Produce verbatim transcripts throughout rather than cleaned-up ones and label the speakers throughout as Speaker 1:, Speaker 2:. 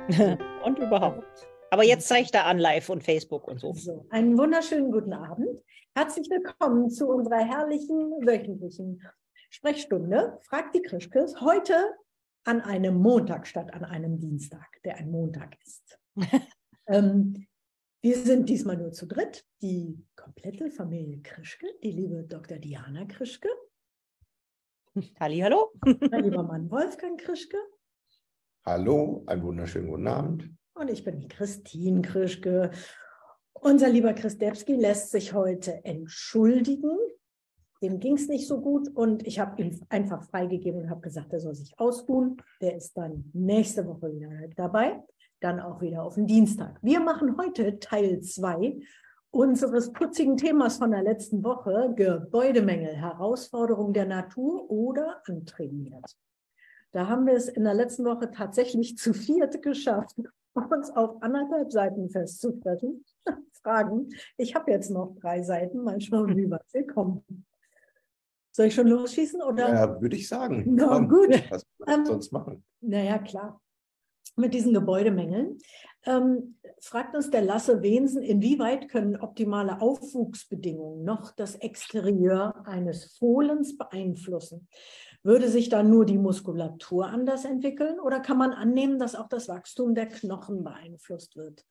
Speaker 1: So,
Speaker 2: Und überhaupt. Aber jetzt zeigt er an live und Facebook und so.
Speaker 1: so, einen wunderschönen guten Abend. Herzlich willkommen zu unserer herrlichen wöchentlichen Sprechstunde. Fragt die Krischkes heute an einem Montag statt an einem Dienstag, der ein Montag ist. ähm, wir sind diesmal nur zu dritt. Die komplette Familie Krischke, die liebe Doktor Diana Krischke.
Speaker 2: Hallihallo.
Speaker 1: Mein lieber Mann Wolfgang Krischke.
Speaker 3: Hallo, einen wunderschönen guten Abend.
Speaker 1: Und ich bin die Christine Krischke. Unser lieber Chris Debski lässt sich heute entschuldigen. Dem ging es nicht so gut und ich habe ihn einfach freigegeben und habe gesagt, er soll sich ausruhen. Der ist dann nächste Woche wieder dabei, dann auch wieder auf den Dienstag. Wir machen heute Teil zwei unseres putzigen Themas von der letzten Woche, Gebäudemängel, Herausforderung der Natur oder antrainiert. Da haben wir es in der letzten Woche tatsächlich zu viert geschafft, uns auf anderthalb Seiten festzustellen. Fragen. Ich habe jetzt noch drei Seiten. Mal schauen, wie weit wir kommen. Soll ich schon losschießen? Oder?
Speaker 3: Ja, würde ich sagen.
Speaker 1: Na
Speaker 3: Komm,
Speaker 1: gut.
Speaker 3: was wir
Speaker 1: Ähm,
Speaker 3: sonst machen.
Speaker 1: Naja, klar. Mit diesen Gebäudemängeln. Ähm, fragt uns der Lasse Wensen, inwieweit können optimale Aufwuchsbedingungen noch das Exterieur eines Fohlens beeinflussen? Würde sich dann nur die Muskulatur anders entwickeln oder kann man annehmen, dass auch das Wachstum der Knochen beeinflusst wird?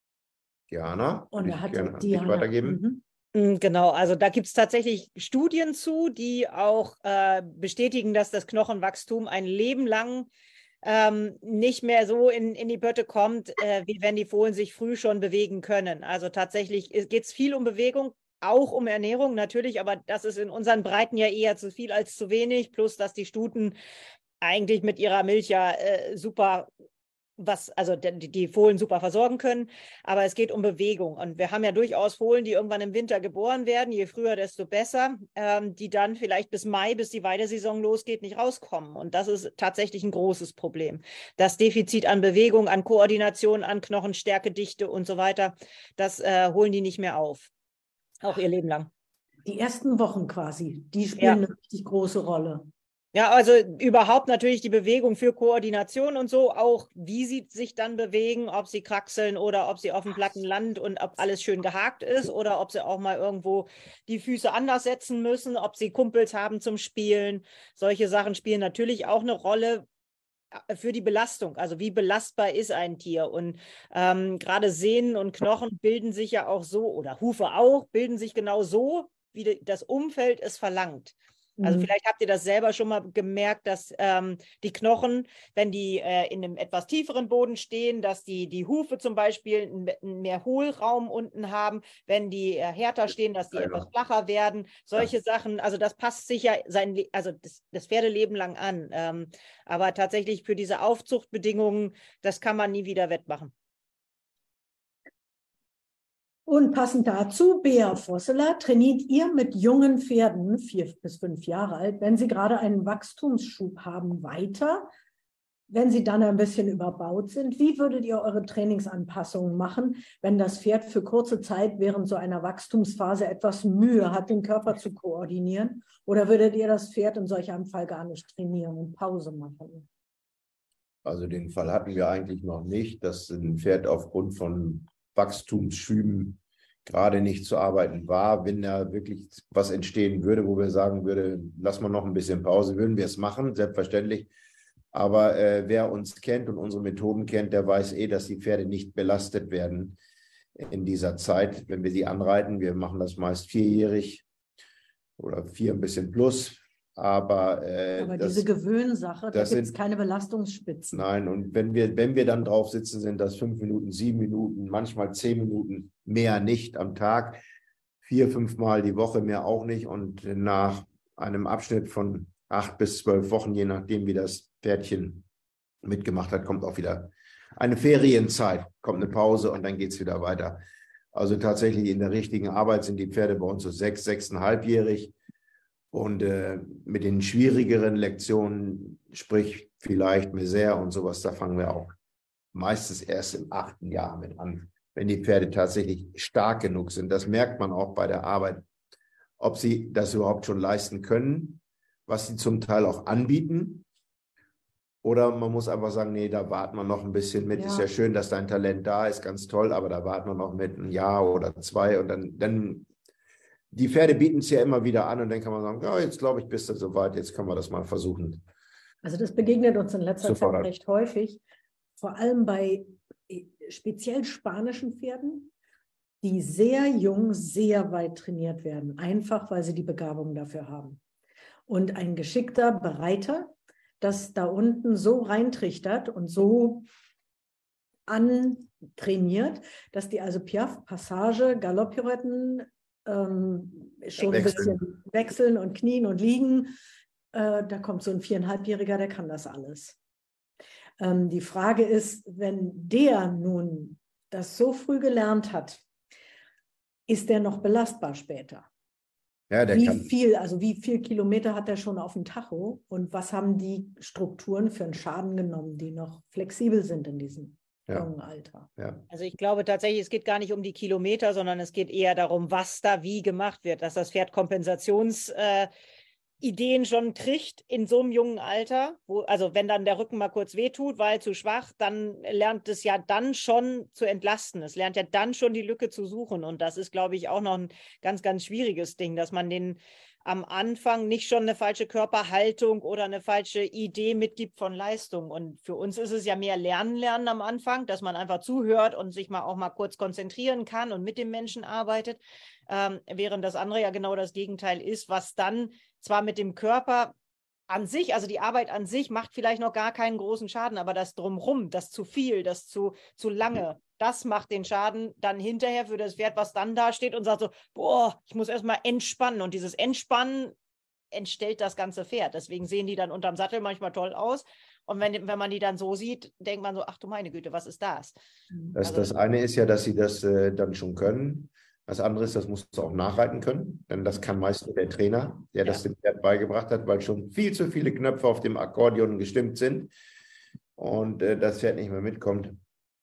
Speaker 3: Diana,
Speaker 1: Und
Speaker 3: würde
Speaker 1: da
Speaker 3: ich
Speaker 1: hat
Speaker 3: gerne an dich
Speaker 1: Diana
Speaker 3: weitergeben.
Speaker 1: Mhm.
Speaker 2: Genau, also da gibt es tatsächlich Studien zu, die auch äh, bestätigen, dass das Knochenwachstum ein Leben lang ähm, nicht mehr so in, in die Pötte kommt, äh, wie wenn die Fohlen sich früh schon bewegen können. Also tatsächlich geht es viel um Bewegung, auch um Ernährung natürlich, aber das ist in unseren Breiten ja eher zu viel als zu wenig, plus dass die Stuten eigentlich mit ihrer Milch ja äh, super was, also die, die Fohlen super versorgen können, aber es geht um Bewegung und wir haben ja durchaus Fohlen, die irgendwann im Winter geboren werden, je früher, desto besser, ähm, die dann vielleicht bis Mai, bis die Weidesaison losgeht, nicht rauskommen und das ist tatsächlich ein großes Problem. Das Defizit an Bewegung, an Koordination, an Knochenstärke, Dichte und so weiter, das äh, holen die nicht mehr auf, auch ihr Leben lang.
Speaker 1: Die ersten Wochen quasi, die spielen
Speaker 2: Ja.
Speaker 1: eine richtig große Rolle.
Speaker 2: Ja, also überhaupt natürlich die Bewegung für Koordination und so, auch wie sie sich dann bewegen, ob sie kraxeln oder ob sie auf dem platten Land und ob alles schön gehakt ist oder ob sie auch mal irgendwo die Füße anders setzen müssen, ob sie Kumpels haben zum Spielen. Solche Sachen spielen natürlich auch eine Rolle für die Belastung. Also wie belastbar ist ein Tier? Und ähm, gerade Sehnen und Knochen bilden sich ja auch so, oder Hufe auch, bilden sich genau so, wie das Umfeld es verlangt. Also vielleicht habt ihr das selber schon mal gemerkt, dass ähm, die Knochen, wenn die äh, in einem etwas tieferen Boden stehen, dass die, die Hufe zum Beispiel einen mehr Hohlraum unten haben, wenn die äh, härter stehen, dass die
Speaker 3: Ja,
Speaker 2: etwas
Speaker 3: ja.
Speaker 2: flacher werden. Solche
Speaker 3: Ja.
Speaker 2: Sachen, also das passt sich ja sein, also das, das Pferdeleben lang an. Ähm, aber tatsächlich für diese Aufzuchtbedingungen, das kann man nie wieder wettmachen.
Speaker 1: Und passend dazu, Bea Vosseler, trainiert ihr mit jungen Pferden, vier bis fünf Jahre alt, wenn sie gerade einen Wachstumsschub haben, weiter? Wenn sie dann ein bisschen überbaut sind, wie würdet ihr eure Trainingsanpassungen machen, wenn das Pferd für kurze Zeit während so einer Wachstumsphase etwas Mühe hat, den Körper zu koordinieren? Oder würdet ihr das Pferd in solch einem Fall gar nicht trainieren und Pause machen?
Speaker 3: Also den Fall hatten wir eigentlich noch nicht, dass ein Pferd aufgrund von Wachstumsschüben gerade nicht zu arbeiten war. Wenn da wirklich was entstehen würde, wo wir sagen würde, lass mal noch ein bisschen Pause, würden wir es machen, selbstverständlich. Aber äh, wer uns kennt und unsere Methoden kennt, der weiß eh, dass die Pferde nicht belastet werden in dieser Zeit, wenn wir sie anreiten. Wir machen das meist vierjährig oder vier ein bisschen plus. Aber, äh,
Speaker 1: Aber
Speaker 3: das,
Speaker 1: diese Gewöhnsache, da
Speaker 3: das
Speaker 1: gibt es
Speaker 3: sind
Speaker 1: keine Belastungsspitzen.
Speaker 3: Nein, und wenn wir, wenn wir dann drauf sitzen, sind das fünf Minuten, sieben Minuten, manchmal zehn Minuten, mehr nicht am Tag. Vier, fünfmal die Woche, mehr auch nicht. Und nach einem Abschnitt von acht bis zwölf Wochen, je nachdem, wie das Pferdchen mitgemacht hat, kommt auch wieder eine Ferienzeit, kommt eine Pause und dann geht es wieder weiter. Also tatsächlich in der richtigen Arbeit sind die Pferde bei uns so sechs, sechseinhalbjährig. Und äh, mit den schwierigeren Lektionen, sprich vielleicht Misere und sowas, da fangen wir auch meistens erst im achten Jahr mit an, wenn die Pferde tatsächlich stark genug sind. Das merkt man auch bei der Arbeit, ob sie das überhaupt schon leisten können, was sie zum Teil auch anbieten Oder man muss einfach sagen, nee, da warten wir noch ein bisschen mit.
Speaker 1: Ja.
Speaker 3: Ist ja schön, dass dein Talent da ist, ganz toll, aber da warten wir noch mit ein Jahr oder zwei. Und dann, dann die Pferde bieten es ja immer wieder an und dann kann man sagen, ja, jetzt glaube ich, bist du soweit, jetzt können wir das mal versuchen.
Speaker 1: Also das begegnet uns in letzter
Speaker 3: Super.
Speaker 1: Zeit recht häufig, vor allem bei speziell spanischen Pferden, die sehr jung, sehr weit trainiert werden, einfach weil sie die Begabung dafür haben. Und ein geschickter Bereiter, das da unten so reintrichtert und so antrainiert, dass die also Piaffe, Passage, Galopppirouetten ähm, schon
Speaker 3: Wechseln.
Speaker 1: ein bisschen wechseln und knien und liegen. Äh, da kommt so ein viereinhalbjähriger, der kann das alles. Ähm, die Frage ist, wenn der nun das so früh gelernt hat, ist der noch belastbar später?
Speaker 3: Ja, der
Speaker 1: Wie
Speaker 3: kann.
Speaker 1: viel, also wie viel Kilometer hat er schon auf dem Tacho und was haben die Strukturen für einen Schaden genommen, die noch flexibel sind in diesem
Speaker 3: Ja.
Speaker 1: jungen Alter?
Speaker 3: Ja.
Speaker 2: Also ich glaube tatsächlich, es geht gar nicht um die Kilometer, sondern es geht eher darum, was da wie gemacht wird, dass das Pferd Kompensationsideen äh, schon kriegt in so einem jungen Alter. Wo, also wenn dann der Rücken mal kurz wehtut, weil zu schwach, dann lernt es ja dann schon zu entlasten. Es lernt ja dann schon die Lücke zu suchen. Und das ist, glaube ich, auch noch ein ganz, ganz schwieriges Ding, dass man den am Anfang nicht schon eine falsche Körperhaltung oder eine falsche Idee mitgibt von Leistung. Und für uns ist es ja mehr Lernen, Lernen am Anfang, dass man einfach zuhört und sich mal auch mal kurz konzentrieren kann und mit dem Menschen arbeitet, ähm, während das andere ja genau das Gegenteil ist, was dann zwar mit dem Körper an sich, also die Arbeit an sich macht vielleicht noch gar keinen großen Schaden, aber das Drumherum, das zu viel, das zu, zu lange, das macht den Schaden dann hinterher für das Pferd, was dann da steht und sagt so, boah, ich muss erstmal entspannen. Und dieses Entspannen entstellt das ganze Pferd. Deswegen sehen die dann unterm Sattel manchmal toll aus. Und wenn, wenn man die dann so sieht, denkt man so, ach du meine Güte, was ist das?
Speaker 3: Das,
Speaker 2: Also,
Speaker 3: das eine ist ja, dass sie das äh, dann schon können. Das andere ist, das musst du auch nachreiten können, denn das kann meist nur der Trainer, der
Speaker 2: Ja.
Speaker 3: das dem Pferd beigebracht hat, weil schon viel zu viele Knöpfe auf dem Akkordeon gestimmt sind und äh, das Pferd nicht mehr mitkommt.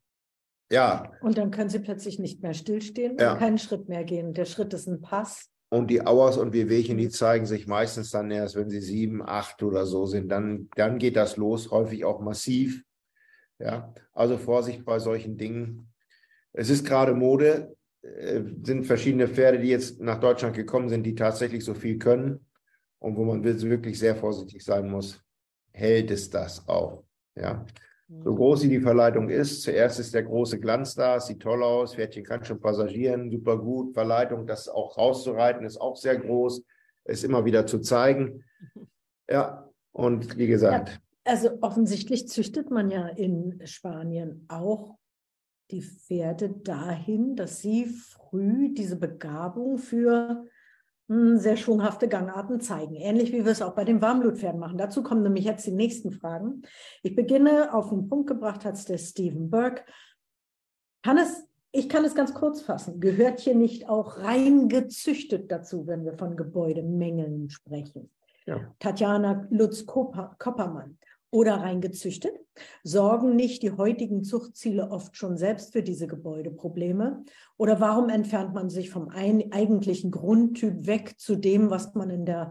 Speaker 3: Ja,
Speaker 1: Und dann können sie plötzlich nicht mehr stillstehen
Speaker 3: Ja.
Speaker 1: und keinen Schritt mehr gehen. Der Schritt ist ein Pass.
Speaker 3: und die Auers und Wehwehchen, die zeigen sich meistens dann erst, wenn sie sieben, acht oder so sind. Dann, dann geht das los, häufig auch massiv. Ja, also Vorsicht bei solchen Dingen. Es ist gerade Mode, äh, sind verschiedene Pferde, die jetzt nach Deutschland gekommen sind, die tatsächlich so viel können und wo man wirklich sehr vorsichtig sein muss. Hält es das auch? Ja. So groß wie die Verleitung ist, zuerst ist der große Glanz da, sieht toll aus, Pferdchen kann schon passagieren, super gut, Verleitung, das auch rauszureiten, ist auch sehr groß, es immer wieder zu zeigen. Ja, und wie gesagt.
Speaker 1: Ja, also offensichtlich züchtet man ja in Spanien auch die Pferde dahin, dass sie früh diese Begabung für mh, sehr schwunghafte Gangarten zeigen. Ähnlich wie wir es auch bei den Warmblutpferden machen. Dazu kommen nämlich jetzt die nächsten Fragen. Ich beginne, auf den Punkt gebracht hat es der Stephen Burke. Kann es, ich kann es ganz kurz fassen. Gehört hier nicht auch rein gezüchtet dazu, wenn wir von Gebäudemängeln sprechen?
Speaker 3: Ja.
Speaker 1: Tatjana Lutz-Koppermann. Oder rein gezüchtet? Sorgen nicht die heutigen Zuchtziele oft schon selbst für diese Gebäudeprobleme? Oder warum entfernt man sich vom ein, eigentlichen Grundtyp weg zu dem, was man in der,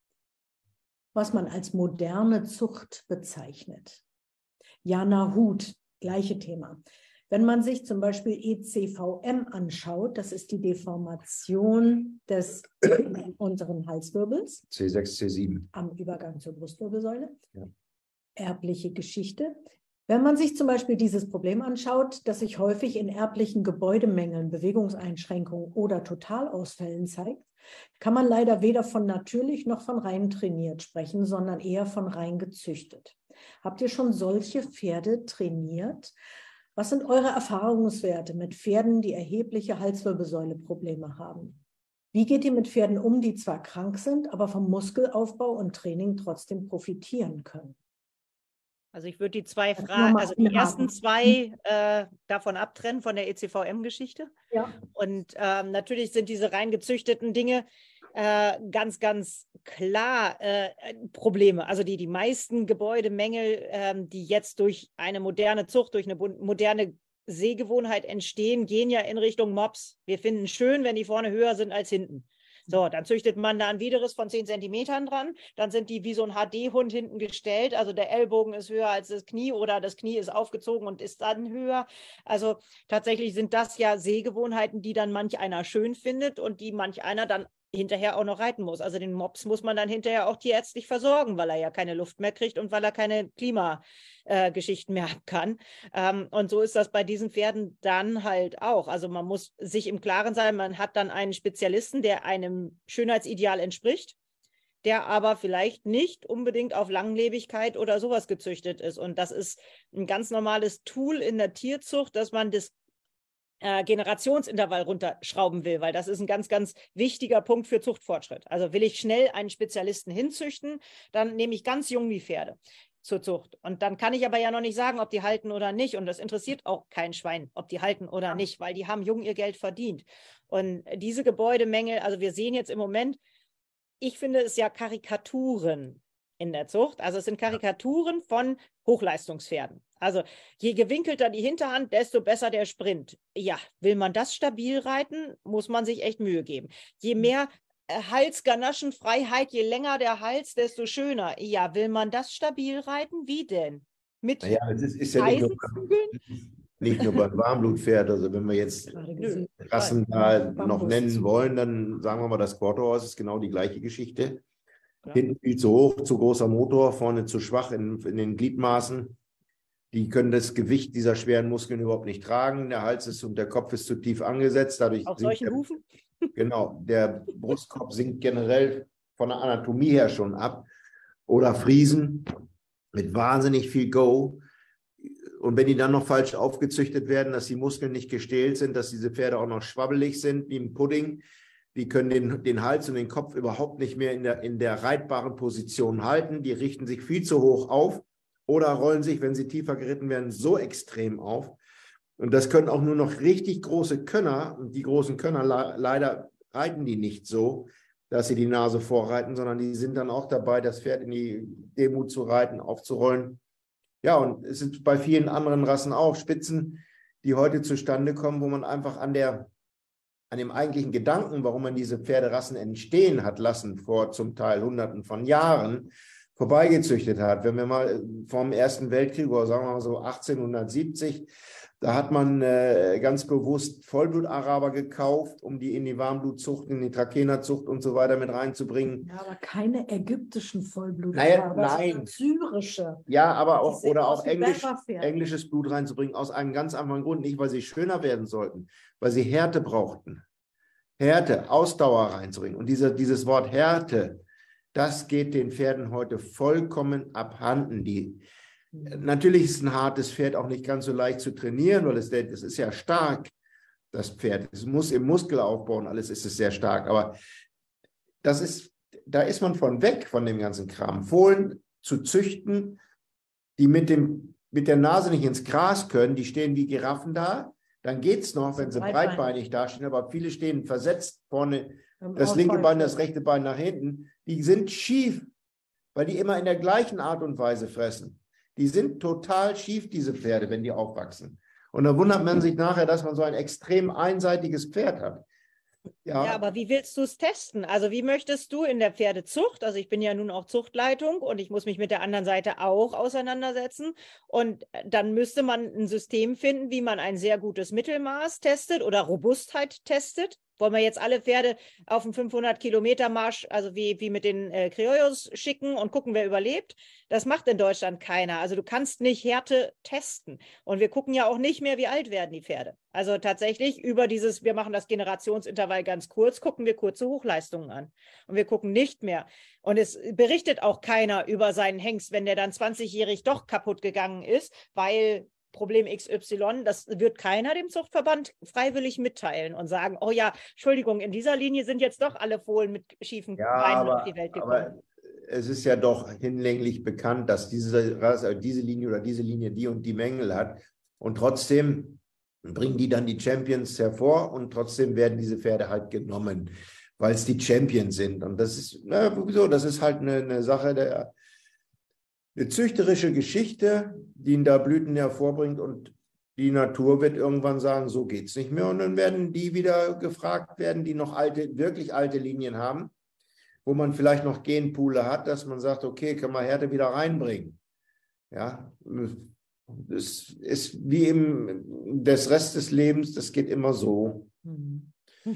Speaker 1: was man als moderne Zucht bezeichnet? Jana Huth, gleiche Thema. Wenn man sich zum Beispiel E C V M anschaut, das ist die Deformation des unteren Halswirbels.
Speaker 3: C sechs, C sieben.
Speaker 1: Am Übergang zur Brustwirbelsäule.
Speaker 3: Ja.
Speaker 1: Erbliche Geschichte. Wenn man sich zum Beispiel dieses Problem anschaut, das sich häufig in erblichen Gebäudemängeln, Bewegungseinschränkungen oder Totalausfällen zeigt, kann man leider weder von natürlich noch von rein trainiert sprechen, sondern eher von rein gezüchtet. Habt ihr schon solche Pferde trainiert? Was sind eure Erfahrungswerte mit Pferden, die erhebliche Halswirbelsäule-Probleme haben? Wie geht ihr mit Pferden um, die zwar krank sind, aber vom Muskelaufbau und Training trotzdem profitieren können?
Speaker 2: Also ich würde die zwei Fragen, also die ersten zwei äh, davon abtrennen von der E C V M-Geschichte.
Speaker 1: Ja.
Speaker 2: Und ähm, natürlich sind diese rein gezüchteten Dinge äh, ganz, ganz klar äh, Probleme. Also die, die meisten Gebäudemängel, äh, die jetzt durch eine moderne Zucht, durch eine moderne Sehgewohnheit entstehen, gehen ja in Richtung Mops. Wir finden es schön, wenn die vorne höher sind als hinten. So, dann züchtet man da ein Widerriss von zehn Zentimetern dran. Dann sind die wie so ein H D-Hund hinten gestellt. Also der Ellbogen ist höher als das Knie oder das Knie ist aufgezogen und ist dann höher. Also tatsächlich sind das ja Sehgewohnheiten, die dann manch einer schön findet und die manch einer dann hinterher auch noch reiten muss. Also den Mops muss man dann hinterher auch tierärztlich versorgen, weil er ja keine Luft mehr kriegt und weil er keine Klimageschichten äh, mehr haben kann. Ähm, und so ist das bei diesen Pferden dann halt auch. Also man muss sich im Klaren sein, man hat dann einen Spezialisten, der einem Schönheitsideal entspricht, der aber vielleicht nicht unbedingt auf Langlebigkeit oder sowas gezüchtet ist. Und das ist ein ganz normales Tool in der Tierzucht, dass man das Äh, Generationsintervall runterschrauben will, weil das ist ein ganz, ganz wichtiger Punkt für Zuchtfortschritt. Also will ich schnell einen Spezialisten hinzüchten, dann nehme ich ganz jung die Pferde zur Zucht. Und dann kann ich aber ja noch nicht sagen, ob die halten oder nicht. Und das interessiert auch kein Schwein, ob die halten oder nicht, weil die haben jung ihr Geld verdient. Und diese Gebäudemängel, also wir sehen jetzt im Moment, ich finde es ja Karikaturen in der Zucht. Also es sind Karikaturen von Hochleistungspferden. Also je gewinkelter die Hinterhand, desto besser der Sprint. Ja, will man das stabil reiten, muss man sich echt Mühe geben. Je mehr äh, Halsganaschenfreiheit, je länger der Hals, desto schöner. Ja, will man das stabil reiten? Wie denn? Mit
Speaker 3: naja, es ist, ist ja nicht nur, nicht nur beim Warmblutpferd. Also wenn wir jetzt
Speaker 2: Nö,
Speaker 3: Rassen da noch nennen wollen, dann sagen wir mal, das Quarterhorse ist genau die gleiche Geschichte. Ja. Hinten viel zu hoch, zu großer Motor, vorne zu schwach in, in den Gliedmaßen. Die können das Gewicht dieser schweren Muskeln überhaupt nicht tragen. Der Hals ist und der Kopf ist zu tief angesetzt. Dadurch
Speaker 2: auf solchen
Speaker 3: der,
Speaker 2: Hufen?
Speaker 3: Genau, der Brustkorb sinkt generell von der Anatomie her schon ab. Oder Friesen mit wahnsinnig viel Go. Und wenn die dann noch falsch aufgezüchtet werden, dass die Muskeln nicht gestählt sind, dass diese Pferde auch noch schwabbelig sind, wie ein Pudding, die können den, den Hals und den Kopf überhaupt nicht mehr in der, in der reitbaren Position halten. Die richten sich viel zu hoch auf oder rollen sich, wenn sie tiefer geritten werden, so extrem auf. Und das können auch nur noch richtig große Könner. Und die großen Könner, leider reiten die nicht so, dass sie die Nase vorreiten, sondern die sind dann auch dabei, das Pferd in die Demut zu reiten, aufzurollen. Ja, und es sind bei vielen anderen Rassen auch Spitzen, die heute zustande kommen, wo man einfach an der an dem eigentlichen Gedanken, warum man diese Pferderassen entstehen hat lassen, vor zum Teil Hunderten von Jahren, vorbeigezüchtet hat. Wenn wir mal vom Ersten Weltkrieg, oder sagen wir mal so achtzehnhundertsiebzig, da hat man äh, ganz bewusst Vollblut-Araber gekauft, um die in die Warmblutzucht, in die Trakehnerzucht und so weiter mit reinzubringen.
Speaker 1: Ja, aber keine ägyptischen
Speaker 3: Naja,
Speaker 1: Vollblut-Araber,
Speaker 3: nein.
Speaker 1: syrische.
Speaker 3: Ja, aber auch, oder auch Englisch,
Speaker 1: Berberpferde.
Speaker 3: englisches Blut reinzubringen, aus einem ganz einfachen Grund, nicht weil sie schöner werden sollten, weil sie Härte brauchten. Härte, Ausdauer reinzubringen. Und diese, dieses Wort Härte, das geht den Pferden heute vollkommen abhanden. Die, natürlich ist ein hartes Pferd auch nicht ganz so leicht zu trainieren, weil es, es ist ja stark, das Pferd. Es muss im Muskelaufbau und alles ist es sehr stark. Aber das ist, da ist man von weg von dem ganzen Kram. Fohlen zu züchten, die mit, dem, mit der Nase nicht ins Gras können, die stehen wie Giraffen da. Dann geht es noch, wenn sie breitbeinig, breitbeinig dastehen, aber viele stehen versetzt vorne, das linke Bein, das rechte Bein nach hinten. Die sind schief, weil die immer in der gleichen Art und Weise fressen. Die sind total schief, diese Pferde, wenn die aufwachsen. Und dann wundert man sich nachher, dass man so ein extrem einseitiges Pferd hat. Ja,
Speaker 2: ja, aber wie willst du es testen? Also wie möchtest du in der Pferdezucht, also ich bin ja nun auch Zuchtleitung und ich muss mich mit der anderen Seite auch auseinandersetzen und dann müsste man ein System finden, wie man ein sehr gutes Mittelmaß testet oder Robustheit testet. Wollen wir jetzt alle Pferde auf einen fünfhundert Kilometer Marsch, also wie, wie mit den äh, Criollos schicken und gucken, wer überlebt? Das macht in Deutschland keiner. Also du kannst nicht Härte testen. Und wir gucken ja auch nicht mehr, wie alt werden die Pferde. Also tatsächlich über dieses, wir machen das Generationsintervall ganz kurz, gucken wir kurze Hochleistungen an. Und wir gucken nicht mehr. Und es berichtet auch keiner über seinen Hengst, wenn der dann zwanzigjährig doch kaputt gegangen ist, weil Problem X Y, das wird keiner dem Zuchtverband freiwillig mitteilen und sagen, oh ja, Entschuldigung, in dieser Linie sind jetzt doch alle Fohlen mit schiefen
Speaker 3: ja,
Speaker 2: Beinen
Speaker 3: aber,
Speaker 2: auf die Welt gekommen.
Speaker 3: Aber es ist ja doch hinlänglich bekannt, dass diese, Rasse, diese Linie oder diese Linie die und die Mängel hat. Und trotzdem bringen die dann die Champions hervor und trotzdem werden diese Pferde halt genommen, weil es die Champions sind. Und das ist, na, so, das ist halt eine, eine Sache der eine züchterische Geschichte, die ihn da Blüten hervorbringt und die Natur wird irgendwann sagen, so geht es nicht mehr. Und dann werden die wieder gefragt werden, die noch alte, wirklich alte Linien haben, wo man vielleicht noch Genpoole hat, dass man sagt, okay, kann man Härte wieder reinbringen. Ja, das ist wie im des Rest des Lebens, das geht immer so.
Speaker 1: Mhm.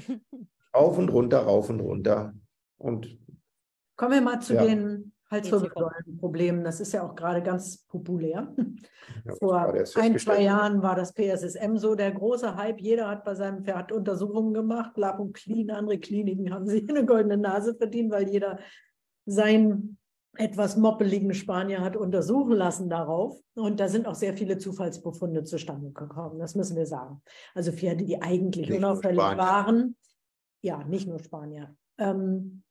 Speaker 3: Rauf und runter, rauf und runter. Und
Speaker 1: kommen wir mal zu
Speaker 3: ja.
Speaker 1: den Halswirbelsäulenproblemen. Das ist ja auch gerade ganz populär.
Speaker 3: Ja,
Speaker 1: Vor ein, zwei Jahren war das P S S M so der große Hype. Jeder hat bei seinem Pferd Untersuchungen gemacht. Lab und Clean, andere Kliniken haben sich eine goldene Nase verdient, weil jeder seinen etwas moppeligen Spanier hat untersuchen lassen darauf. Und da sind auch sehr viele Zufallsbefunde zustande gekommen. Das müssen wir sagen. Also Pferde, die eigentlich
Speaker 3: Nicht
Speaker 1: unauffällig waren. Ja, nicht nur Spanier. Ähm,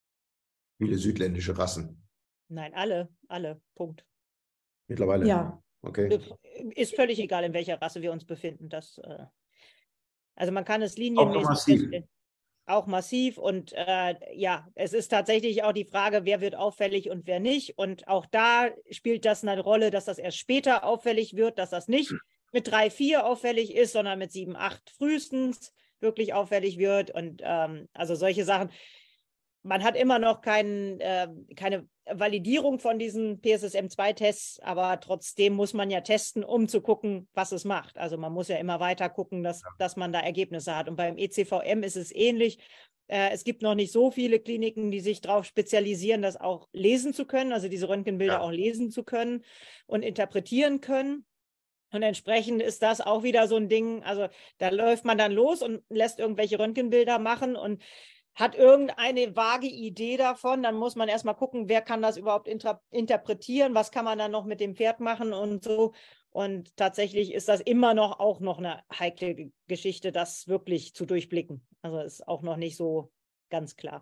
Speaker 3: Viele südländische Rassen.
Speaker 2: Nein, alle, alle, Punkt.
Speaker 3: Mittlerweile?
Speaker 1: Ja.
Speaker 3: Okay.
Speaker 2: Ist völlig egal, in welcher Rasse wir uns befinden. Das, äh, also man kann es
Speaker 3: Auch
Speaker 2: linienmäßig
Speaker 3: massiv.
Speaker 2: feststellen. Auch massiv. Und äh, ja, es ist tatsächlich auch die Frage, wer wird auffällig und wer nicht. Und auch da spielt das eine Rolle, dass das erst später auffällig wird, dass das nicht mit drei, vier auffällig ist, sondern mit sieben, acht frühestens wirklich auffällig wird. Und ähm, also solche Sachen. Man hat immer noch kein, äh, keine Validierung von diesen P S S M zwei Tests, aber trotzdem muss man ja testen, um zu gucken, was es macht. Also man muss ja immer weiter gucken, dass, dass man da Ergebnisse hat. Und beim E C V M ist es ähnlich. Äh, es gibt noch nicht so viele Kliniken, die sich darauf spezialisieren, das auch lesen zu können, also diese Röntgenbilder
Speaker 3: Ja.
Speaker 2: auch lesen zu können und interpretieren können. Und entsprechend ist das auch wieder so ein Ding, also da läuft man dann los und lässt irgendwelche Röntgenbilder machen und hat irgendeine vage Idee davon, dann muss man erstmal gucken, wer kann das überhaupt inter interpretieren, was kann man dann noch mit dem Pferd machen und so. Und tatsächlich ist das immer noch auch noch eine heikle Geschichte, das wirklich zu durchblicken. Also ist auch noch nicht so ganz klar.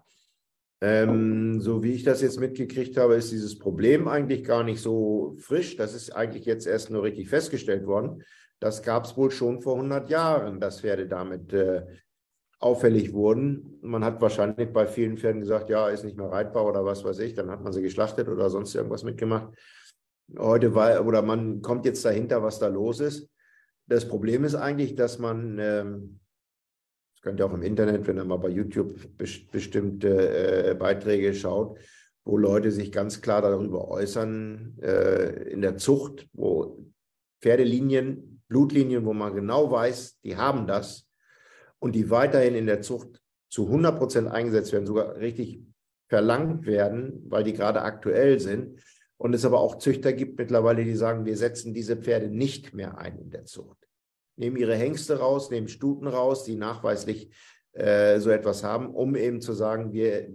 Speaker 3: Ähm, so wie ich das jetzt mitgekriegt habe, ist dieses Problem eigentlich gar nicht so frisch. Das ist eigentlich jetzt erst nur richtig festgestellt worden. Das gab es wohl schon vor hundert Jahren, dass Pferde damit äh, auffällig wurden. Man hat wahrscheinlich bei vielen Pferden gesagt, ja, ist nicht mehr reitbar oder was weiß ich. Dann hat man sie geschlachtet oder sonst irgendwas mitgemacht. Heute war, oder man kommt jetzt dahinter, was da los ist. Das Problem ist eigentlich, dass man, ähm, das könnt ihr auch im Internet, wenn ihr mal bei YouTube best bestimmte äh, Beiträge schaut, wo Leute sich ganz klar darüber äußern, äh, in der Zucht, wo Pferdelinien, Blutlinien, wo man genau weiß, die haben das, und die weiterhin in der Zucht zu hundert Prozent eingesetzt werden, sogar richtig verlangt werden, weil die gerade aktuell sind. Und es aber auch Züchter gibt mittlerweile, die sagen, wir setzen diese Pferde nicht mehr ein in der Zucht. Nehmen ihre Hengste raus, nehmen Stuten raus, die nachweislich äh, so etwas haben, um eben zu sagen, wir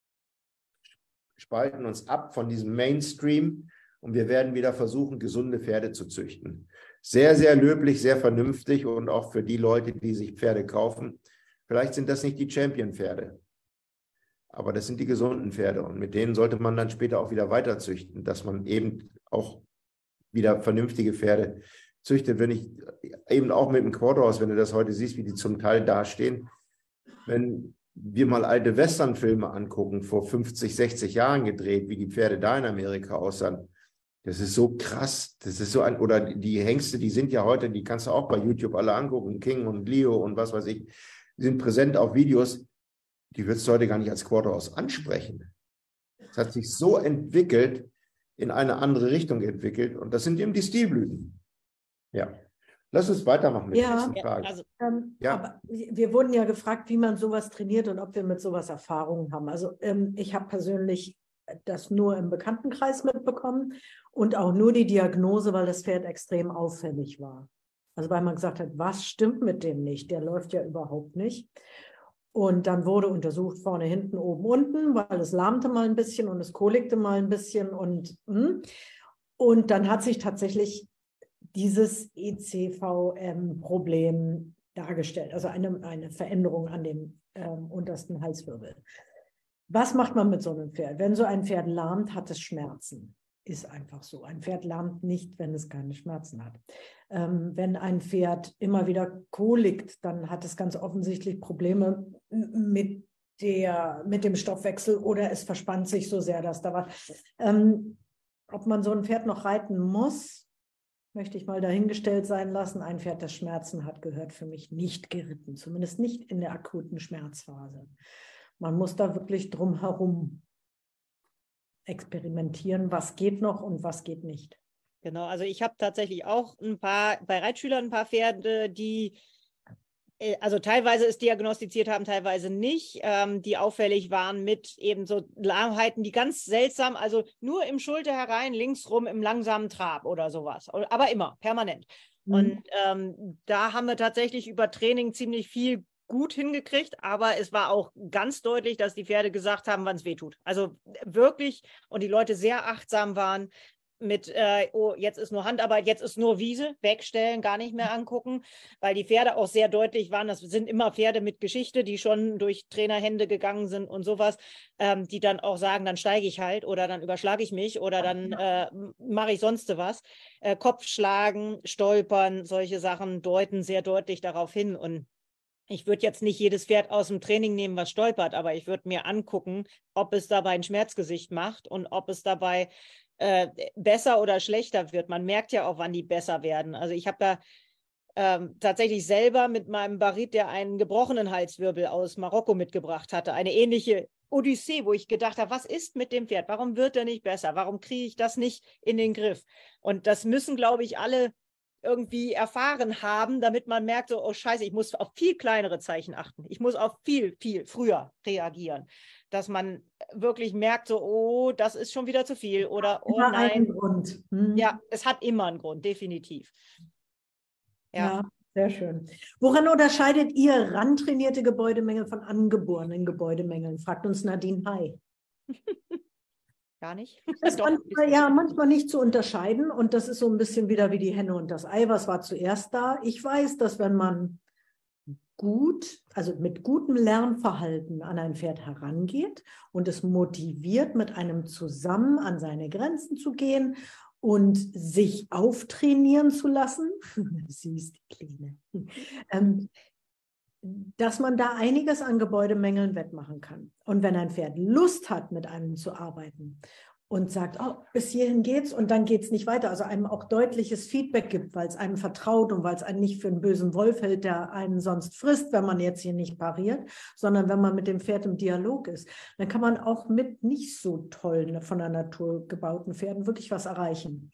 Speaker 3: spalten uns ab von diesem Mainstream und wir werden wieder versuchen, gesunde Pferde zu züchten. Sehr, sehr löblich, sehr vernünftig und auch für die Leute, die sich Pferde kaufen. Vielleicht sind das nicht die Champion-Pferde, aber das sind die gesunden Pferde und mit denen sollte man dann später auch wieder weiterzüchten, dass man eben auch wieder vernünftige Pferde züchtet. Wenn ich eben auch mit dem Quarterhouse, wenn du das heute siehst, wie die zum Teil dastehen, wenn wir mal alte Westernfilme angucken, vor fünfzig, sechzig Jahren gedreht, wie die Pferde da in Amerika aussahen, das ist so krass. Das ist so ein, oder die Hengste, die sind ja heute, die kannst du auch bei YouTube alle angucken, King und Leo und was weiß ich, die sind präsent auf Videos, die würdest du heute gar nicht als Quarterhouse ansprechen. Es hat sich so entwickelt, in eine andere Richtung entwickelt und das sind eben die Stilblüten. Ja. Lass uns weitermachen mit
Speaker 1: Ja.
Speaker 3: der nächsten
Speaker 2: Ja,
Speaker 3: Frage.
Speaker 2: also,
Speaker 1: Ähm,
Speaker 3: Ja.
Speaker 1: Aber wir wurden ja gefragt, wie man sowas trainiert und ob wir mit sowas Erfahrungen haben. Also ähm, ich habe persönlich das nur im Bekanntenkreis mitbekommen und auch nur die Diagnose, weil das Pferd extrem auffällig war. Also weil man gesagt hat, was stimmt mit dem nicht? Der läuft ja überhaupt nicht. Und dann wurde untersucht, vorne, hinten, oben, unten, weil es lahmte mal ein bisschen und es kolikte mal ein bisschen. Und, und dann hat sich tatsächlich dieses E C V M-Problem dargestellt, also eine, eine Veränderung an dem ähm, untersten Halswirbel. Was macht man mit so einem Pferd? Wenn so ein Pferd lahmt, hat es Schmerzen. Ist einfach so. Ein Pferd lahmt nicht, wenn es keine Schmerzen hat. Ähm, wenn ein Pferd immer wieder kolikt, dann hat es ganz offensichtlich Probleme mit, der, mit dem Stoffwechsel oder es verspannt sich so sehr, dass da was. Ähm, ob man so ein Pferd noch reiten muss, möchte ich mal dahingestellt sein lassen. Ein Pferd, das Schmerzen hat, gehört für mich nicht geritten, zumindest nicht in der akuten Schmerzphase. Man muss da wirklich drum herum experimentieren, was geht noch und was geht nicht.
Speaker 2: Genau, also ich habe tatsächlich auch ein paar, bei Reitschülern ein paar Pferde, die also teilweise es diagnostiziert haben, teilweise nicht, ähm, die auffällig waren mit eben so Lahmheiten, die ganz seltsam, also nur im Schulter herein, links rum im langsamen Trab oder sowas, aber immer, permanent. Mhm. Und ähm, da haben wir tatsächlich über Training ziemlich viel gut hingekriegt, aber es war auch ganz deutlich, dass die Pferde gesagt haben, wann es weh tut. Also wirklich, und die Leute sehr achtsam waren, mit, äh, oh, jetzt ist nur Handarbeit, jetzt ist nur Wiese, wegstellen, gar nicht mehr angucken, weil die Pferde auch sehr deutlich waren, das sind immer Pferde mit Geschichte, die schon durch Trainerhände gegangen sind und sowas, ähm, die dann auch sagen, dann steige ich halt oder dann überschlage ich mich oder dann äh, mache ich sonst was. Äh, Kopfschlagen, Stolpern, solche Sachen deuten sehr deutlich darauf hin und ich würde jetzt nicht jedes Pferd aus dem Training nehmen, was stolpert, aber ich würde mir angucken, ob es dabei ein Schmerzgesicht macht und ob es dabei äh, besser oder schlechter wird. Man merkt ja auch, wann die besser werden. Also ich habe da ähm, tatsächlich selber mit meinem Barit, der einen gebrochenen Halswirbel aus Marokko mitgebracht hatte, eine ähnliche Odyssee, wo ich gedacht habe, was ist mit dem Pferd? Warum wird er nicht besser? Warum kriege ich das nicht in den Griff? Und das müssen, glaube ich, alle irgendwie erfahren haben, damit man merkt, so, oh Scheiße, ich muss auf viel kleinere Zeichen achten. Ich muss auf viel, viel früher reagieren. Dass man wirklich merkt, so, oh, das ist schon wieder zu viel oder oh
Speaker 1: immer
Speaker 2: nein.
Speaker 1: Einen Grund. Hm.
Speaker 2: Ja, es hat immer einen Grund, definitiv.
Speaker 1: Ja. Ja, sehr schön. Woran unterscheidet ihr rantrainierte Gebäudemängel von angeborenen Gebäudemängeln? Fragt uns Nadine Hay.
Speaker 2: Gar nicht.
Speaker 1: Das ist manchmal, ja, manchmal nicht zu unterscheiden und das ist so ein bisschen wieder wie die Henne und das Ei. Was war zuerst da? Ich weiß, dass wenn man gut, also mit gutem Lernverhalten an ein Pferd herangeht und es motiviert, mit einem zusammen an seine Grenzen zu gehen und sich auftrainieren zu lassen, süß, die Kleine, ähm, dass man da einiges an Gebäudemängeln wettmachen kann. Und wenn ein Pferd Lust hat, mit einem zu arbeiten und sagt, oh, bis hierhin geht's und dann geht's nicht weiter, also einem auch deutliches Feedback gibt, weil es einem vertraut und weil es einen nicht für einen bösen Wolf hält, der einen sonst frisst, wenn man jetzt hier nicht pariert, sondern wenn man mit dem Pferd im Dialog ist, dann kann man auch mit nicht so tollen, von der Natur gebauten Pferden wirklich was erreichen.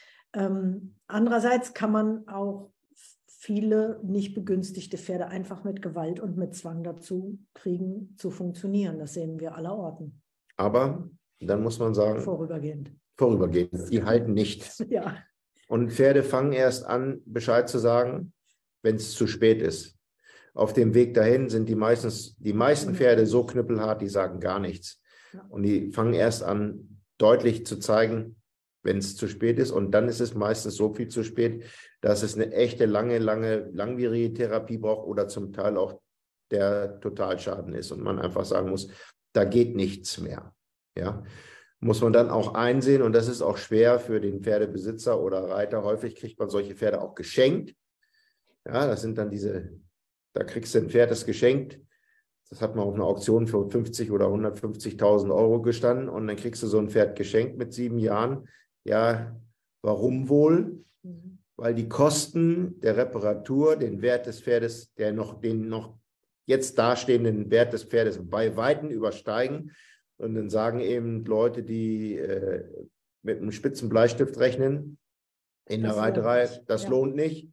Speaker 1: Ähm, andererseits kann man auch viele nicht begünstigte Pferde einfach mit Gewalt und mit Zwang dazu kriegen, zu funktionieren. Das sehen wir allerorten.
Speaker 3: Aber dann muss man sagen,
Speaker 1: vorübergehend.
Speaker 3: Vorübergehend, die halten nicht.
Speaker 1: Ja.
Speaker 3: Und Pferde fangen erst an, Bescheid zu sagen, wenn es zu spät ist. Auf dem Weg dahin sind die, meistens, die meisten Pferde so knüppelhart, die sagen gar nichts. Und die fangen erst an, deutlich zu zeigen, wenn es zu spät ist. Und dann ist es meistens so viel zu spät, dass es eine echte, lange, lange, langwierige Therapie braucht oder zum Teil auch der Totalschaden ist. Und man einfach sagen muss, da geht nichts mehr. Ja, muss man dann auch einsehen. Und das ist auch schwer für den Pferdebesitzer oder Reiter. Häufig kriegt man solche Pferde auch geschenkt. Ja, das sind dann diese, da kriegst du ein Pferd, das geschenkt. Das hat man auf einer Auktion für fünfzig oder hundertfünfzigtausend Euro gestanden. Und dann kriegst du so ein Pferd geschenkt mit sieben Jahren. Ja, warum wohl? Mhm. Weil die Kosten der Reparatur, den Wert des Pferdes, der noch, den noch jetzt dastehenden Wert des Pferdes bei Weitem übersteigen. Und dann sagen eben Leute, die äh, mit einem spitzen Bleistift rechnen, in das der Reiterei, das ja. lohnt nicht.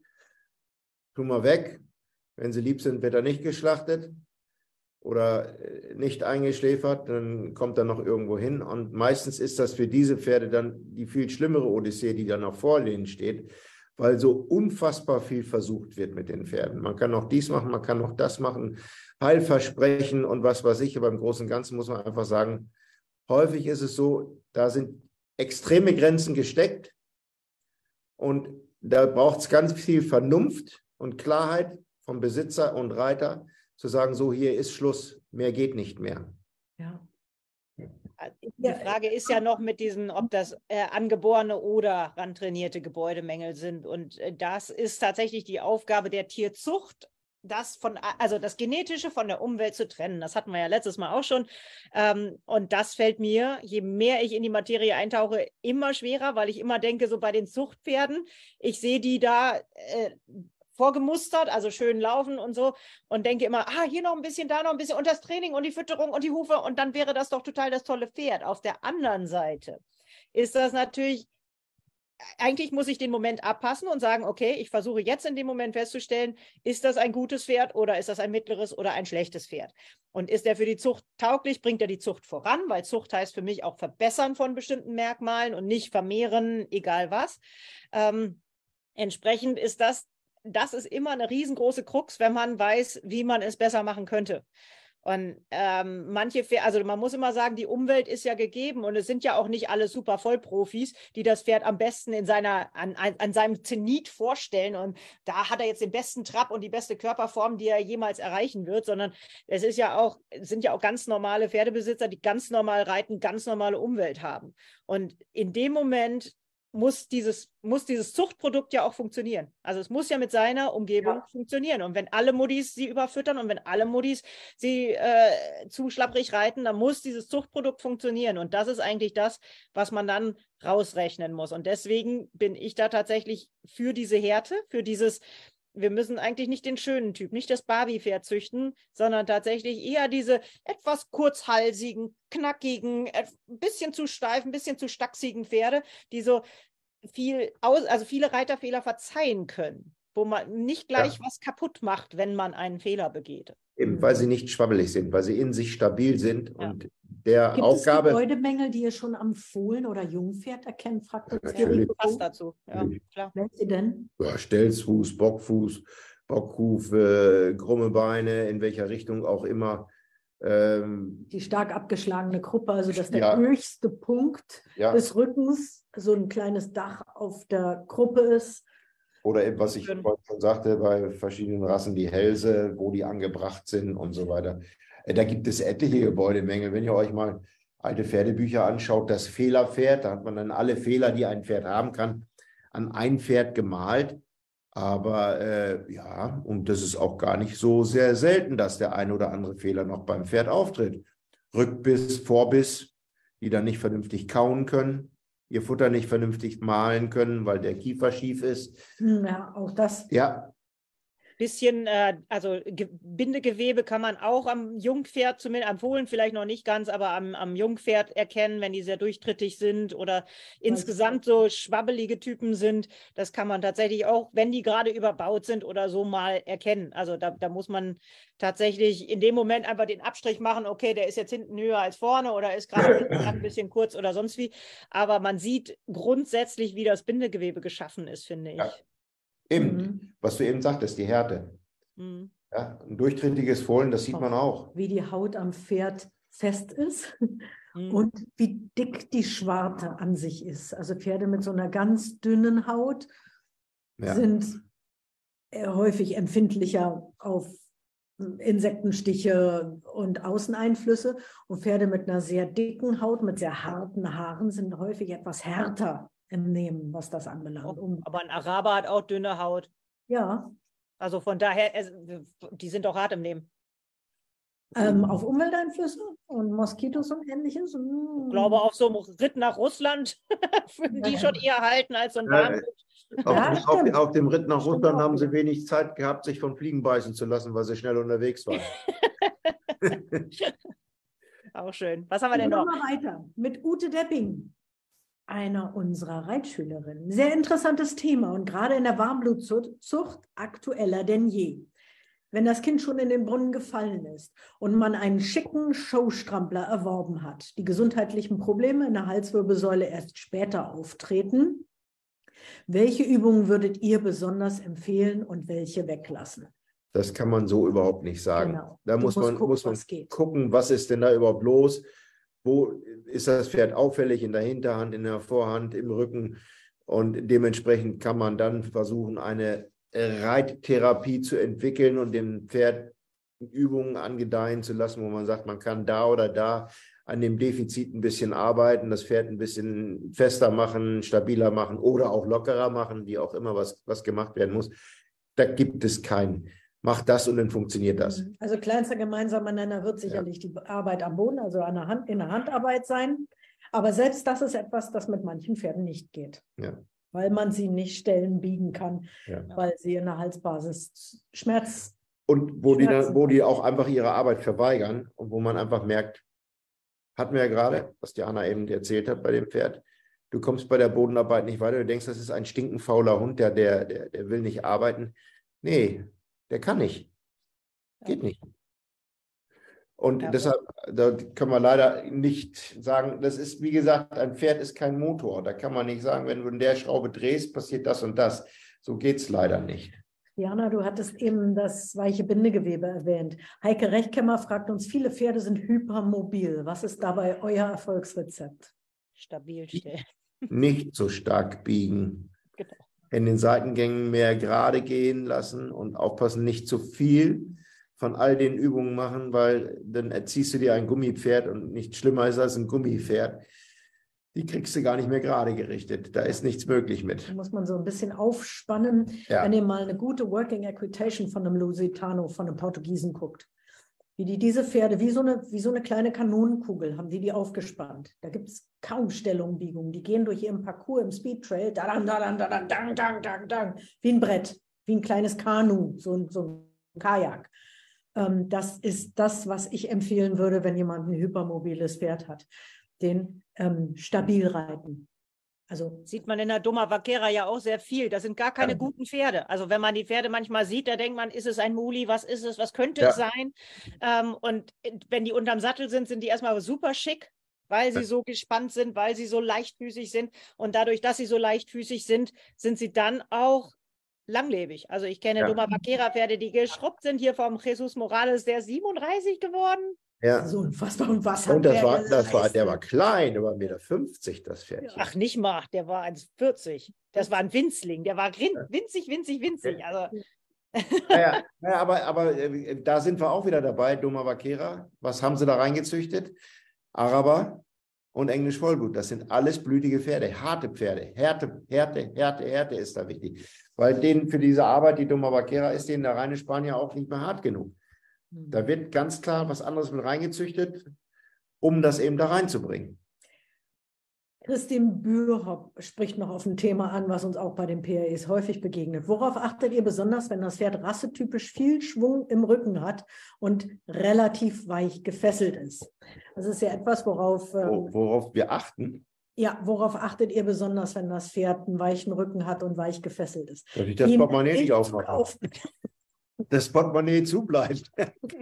Speaker 3: Tu mal weg. Wenn sie lieb sind, wird er nicht geschlachtet oder nicht eingeschläfert, dann kommt er noch irgendwo hin. Und meistens ist das für diese Pferde dann die viel schlimmere Odyssee, die dann noch vor ihnen steht, weil so unfassbar viel versucht wird mit den Pferden. Man kann noch dies machen, man kann noch das machen, Heilversprechen und was weiß ich. Aber im Großen und Ganzen muss man einfach sagen, häufig ist es so, da sind extreme Grenzen gesteckt und da braucht es ganz viel Vernunft und Klarheit vom Besitzer und Reiter, zu sagen, so hier ist Schluss, mehr geht nicht mehr.
Speaker 2: Ja. Die Frage ist ja noch mit diesen, ob das äh, angeborene oder rantrainierte Gebäudemängel sind. Und äh, das ist tatsächlich die Aufgabe der Tierzucht das von, also das Genetische von der Umwelt zu trennen. Das hatten wir ja letztes Mal auch schon. Ähm, und das fällt mir, je mehr ich in die Materie eintauche, immer schwerer, weil ich immer denke, so bei den Zuchtpferden, ich sehe die da äh, vorgemustert, also schön laufen und so, und denke immer, ah, hier noch ein bisschen, da noch ein bisschen, und das Training und die Fütterung und die Hufe, und dann wäre das doch total das tolle Pferd. Auf der anderen Seite ist das natürlich, eigentlich muss ich den Moment abpassen und sagen, okay, ich versuche jetzt in dem Moment festzustellen, ist das ein gutes Pferd oder ist das ein mittleres oder ein schlechtes Pferd? Und ist er für die Zucht tauglich, bringt er die Zucht voran, weil Zucht heißt für mich auch Verbessern von bestimmten Merkmalen und nicht vermehren, egal was. Ähm, entsprechend ist das, das ist immer eine riesengroße Krux, wenn man weiß, wie man es besser machen könnte. Und ähm, manche, also man muss immer sagen, die Umwelt ist ja gegeben und es sind ja auch nicht alle super Vollprofis, die das Pferd am besten in seiner, an, an seinem Zenit vorstellen und da hat er jetzt den besten Trab und die beste Körperform, die er jemals erreichen wird, sondern es ist ja auch, es sind ja auch ganz normale Pferdebesitzer, die ganz normal reiten, ganz normale Umwelt haben. Und in dem Moment muss dieses, muss dieses Zuchtprodukt ja auch funktionieren. Also es muss ja mit seiner Umgebung ja. funktionieren. Und wenn alle Muddis sie überfüttern und wenn alle Muddis sie äh, zu schlapprig reiten, dann muss dieses Zuchtprodukt funktionieren. Und das ist eigentlich das, was man dann rausrechnen muss. Und deswegen bin ich da tatsächlich für diese Härte, für dieses, wir müssen eigentlich nicht den schönen Typ, nicht das Barbie-Pferd züchten, sondern tatsächlich eher diese etwas kurzhalsigen, knackigen, ein bisschen zu steifen, ein bisschen zu stachsigen Pferde, die so viel, aus, also viele Reiterfehler verzeihen können, wo man nicht gleich ja. was kaputt macht, wenn man einen Fehler begeht.
Speaker 3: Eben, weil sie nicht schwabbelig sind, weil sie in sich stabil sind ja. und der
Speaker 1: Gibt
Speaker 3: Aufgabe...
Speaker 1: Gibt es Gebäudemängel, die ihr schon am Fohlen oder Jungpferd erkennt? Fragt uns
Speaker 2: ja, passt dazu. Ja,
Speaker 1: klar. Welche denn?
Speaker 3: Ja, Stelzfuß, Bockfuß, Bockhuf, äh, krumme Beine, in welcher Richtung auch immer. Ähm,
Speaker 1: die stark abgeschlagene Gruppe, also dass der
Speaker 3: ja.
Speaker 1: höchste Punkt ja. des Rückens so ein kleines Dach auf der Gruppe ist.
Speaker 3: Oder eben, was ich vorhin schon sagte, bei verschiedenen Rassen, die Hälse, wo die angebracht sind und so weiter. Da gibt es etliche Gebäudemängel. Wenn ihr euch mal alte Pferdebücher anschaut, das Fehlerpferd, da hat man dann alle Fehler, die ein Pferd haben kann, an ein Pferd gemalt. Aber äh, ja, und das ist auch gar nicht so sehr selten, dass der ein oder andere Fehler noch beim Pferd auftritt. Rückbiss, Vorbiss, die dann nicht vernünftig kauen können, ihr Futter nicht vernünftig mahlen können, weil der Kiefer schief ist.
Speaker 1: Ja, auch das.
Speaker 3: Ja.
Speaker 2: Bisschen, äh, also Ge Bindegewebe kann man auch am Jungpferd, zumindest am Fohlen vielleicht noch nicht ganz, aber am, am Jungpferd erkennen, wenn die sehr durchtrittig sind oder insgesamt so schwabbelige Typen sind. Das kann man tatsächlich auch, wenn die gerade überbaut sind oder so, mal erkennen. Also da, da muss man tatsächlich in dem Moment einfach den Abstrich machen, okay, der ist jetzt hinten höher als vorne oder ist gerade ein bisschen kurz oder sonst wie. Aber man sieht grundsätzlich, wie das Bindegewebe geschaffen ist, finde ich.
Speaker 3: Ja. Eben, mhm. was du eben sagtest, die Härte. Mhm. Ja, ein durchtrittiges Fohlen, das sieht auch man auch.
Speaker 1: Wie die Haut am Pferd fest ist mhm. und wie dick die Schwarte an sich ist. Also Pferde mit so einer ganz dünnen Haut ja. sind häufig empfindlicher auf Insektenstiche und Außeneinflüsse. Und Pferde mit einer sehr dicken Haut, mit sehr harten Haaren sind häufig etwas härter im Nehmen, was das anbelangt.
Speaker 2: Oh, aber ein Araber hat auch dünne Haut.
Speaker 1: Ja.
Speaker 2: Also von daher, die sind auch hart im Nehmen.
Speaker 1: Ähm, auf Umwelteinflüsse und Moskitos und Ähnliches?
Speaker 2: Ich glaube, auf so einem Ritt nach Russland würden die ja. schon eher halten als so ein Bahnhof.
Speaker 3: Ja, auf, ja, auf, auf dem Ritt nach Russland stimmt haben sie wenig Zeit gehabt, sich von Fliegen beißen zu lassen, weil sie schnell unterwegs waren.
Speaker 2: Auch schön. Was haben wir denn noch?
Speaker 1: Machen wir weiter mit Ute Depping, einer unserer Reitschülerinnen. Sehr interessantes Thema und gerade in der Warmblutzucht aktueller denn je. Wenn das Kind schon in den Brunnen gefallen ist und man einen schicken Showstrampler erworben hat, die gesundheitlichen Probleme in der Halswirbelsäule erst später auftreten, welche Übungen würdet ihr besonders empfehlen und welche weglassen?
Speaker 3: Das kann man so überhaupt nicht sagen.
Speaker 1: Genau.
Speaker 3: Da muss man, gucken, muss man was gucken, was ist denn da überhaupt los? Wo ist das Pferd auffällig? In der Hinterhand, in der Vorhand, im Rücken? Und dementsprechend kann man dann versuchen, eine Reittherapie zu entwickeln und dem Pferd Übungen angedeihen zu lassen, wo man sagt, man kann da oder da an dem Defizit ein bisschen arbeiten, das Pferd ein bisschen fester machen, stabiler machen oder auch lockerer machen, wie auch immer was, was gemacht werden muss. Da gibt es kein mach das und dann funktioniert das.
Speaker 1: Also kleinster gemeinsamer Nenner wird sicherlich ja. die Arbeit am Boden, also an der Hand, in der Handarbeit sein. Aber selbst das ist etwas, das mit manchen Pferden nicht geht.
Speaker 3: Ja.
Speaker 1: Weil man sie nicht stellen, biegen kann,
Speaker 3: ja.
Speaker 1: weil sie in der Halsbasis Schmerz.
Speaker 3: Und wo die, dann, wo die auch einfach ihre Arbeit verweigern und wo man einfach merkt, hatten wir ja gerade, was die Anna eben erzählt hat bei dem Pferd, du kommst bei der Bodenarbeit nicht weiter, du denkst, das ist ein stinkend fauler Hund, der, der, der, der will nicht arbeiten. Nee, der kann nicht. Geht nicht. Und ja. deshalb, da können wir leider nicht sagen, das ist, wie gesagt, ein Pferd ist kein Motor. Da kann man nicht sagen, wenn du in der Schraube drehst, passiert das und das. So geht es leider nicht.
Speaker 1: Jana, du hattest eben das weiche Bindegewebe erwähnt. Heike Rechtkämmer fragt uns, viele Pferde sind hypermobil. Was ist dabei euer Erfolgsrezept?
Speaker 2: Stabil stellen.
Speaker 3: Nicht so stark biegen.
Speaker 2: Genau.
Speaker 3: In den Seitengängen mehr gerade gehen lassen und aufpassen, nicht zu viel von all den Übungen machen, weil dann erziehst du dir ein Gummipferd und nichts schlimmer ist als ein Gummipferd. Die kriegst du gar nicht mehr gerade gerichtet. Da ist nichts möglich mit.
Speaker 1: Da muss man so ein bisschen aufspannen.
Speaker 3: Ja.
Speaker 1: Wenn ihr mal eine gute Working Equitation von einem Lusitano, von einem Portugiesen guckt, wie die diese Pferde, wie so eine, wie so eine kleine Kanonenkugel, haben die die aufgespannt. Da gibt es kaum Stellungbiegungen. Die gehen durch ihren Parcours im Speedtrail, da dang, da dang, da dang, dang, dang, dang, dang, wie ein Brett, wie ein kleines Kanu, so ein, so ein Kajak. Ähm, das ist das, was ich empfehlen würde, wenn jemand ein hypermobiles Pferd hat. Den ähm, stabil reiten. Also
Speaker 2: sieht man in der Doma Vaquera ja auch sehr viel. Das sind gar keine ja. guten Pferde. Also wenn man die Pferde manchmal sieht, da denkt man, ist es ein Muli, was ist es, was könnte ja. es sein? Ähm, und wenn die unterm Sattel sind, sind die erstmal super schick, weil sie so gespannt sind, weil sie so leichtfüßig sind. Und dadurch, dass sie so leichtfüßig sind, sind sie dann auch langlebig. Also ich kenne ja. Doma Vaquera Pferde, die geschrubbt sind, hier vom Jesus Morales, der ist siebenunddreißig geworden.
Speaker 3: Ja.
Speaker 1: So unfassbar. Und was
Speaker 3: und das war, das war, der war klein, der war eins Komma fünfzig Meter, das Pferdchen.
Speaker 2: Ach, nicht mal, der war eins Komma vierzig. Das war ein Winzling, der war winzig, winzig, winzig. Also.
Speaker 3: Naja, naja, aber, aber äh, da sind wir auch wieder dabei, Doma Vaquera. Was haben sie da reingezüchtet? Araber und Englisch Vollblut. Das sind alles blütige Pferde, harte Pferde. Härte, Härte, Härte, Härte ist da wichtig. Weil denen für diese Arbeit, die Doma Vaquera ist, denen der reine Spanier auch nicht mehr hart genug. Da wird ganz klar was anderes mit reingezüchtet, um das eben da reinzubringen.
Speaker 1: Christine Bührhoff spricht noch auf ein Thema an, was uns auch bei den P R Es häufig begegnet. Worauf achtet ihr besonders, wenn das Pferd rassetypisch viel Schwung im Rücken hat und relativ weich gefesselt ist? Das ist ja etwas, worauf...
Speaker 3: Ähm, worauf wir achten?
Speaker 1: Ja, worauf achtet ihr besonders, wenn das Pferd einen weichen Rücken hat und weich gefesselt ist?
Speaker 3: Dass ich das Portemonnaie nicht aufmache. Auf das Portemonnaie zubleibt.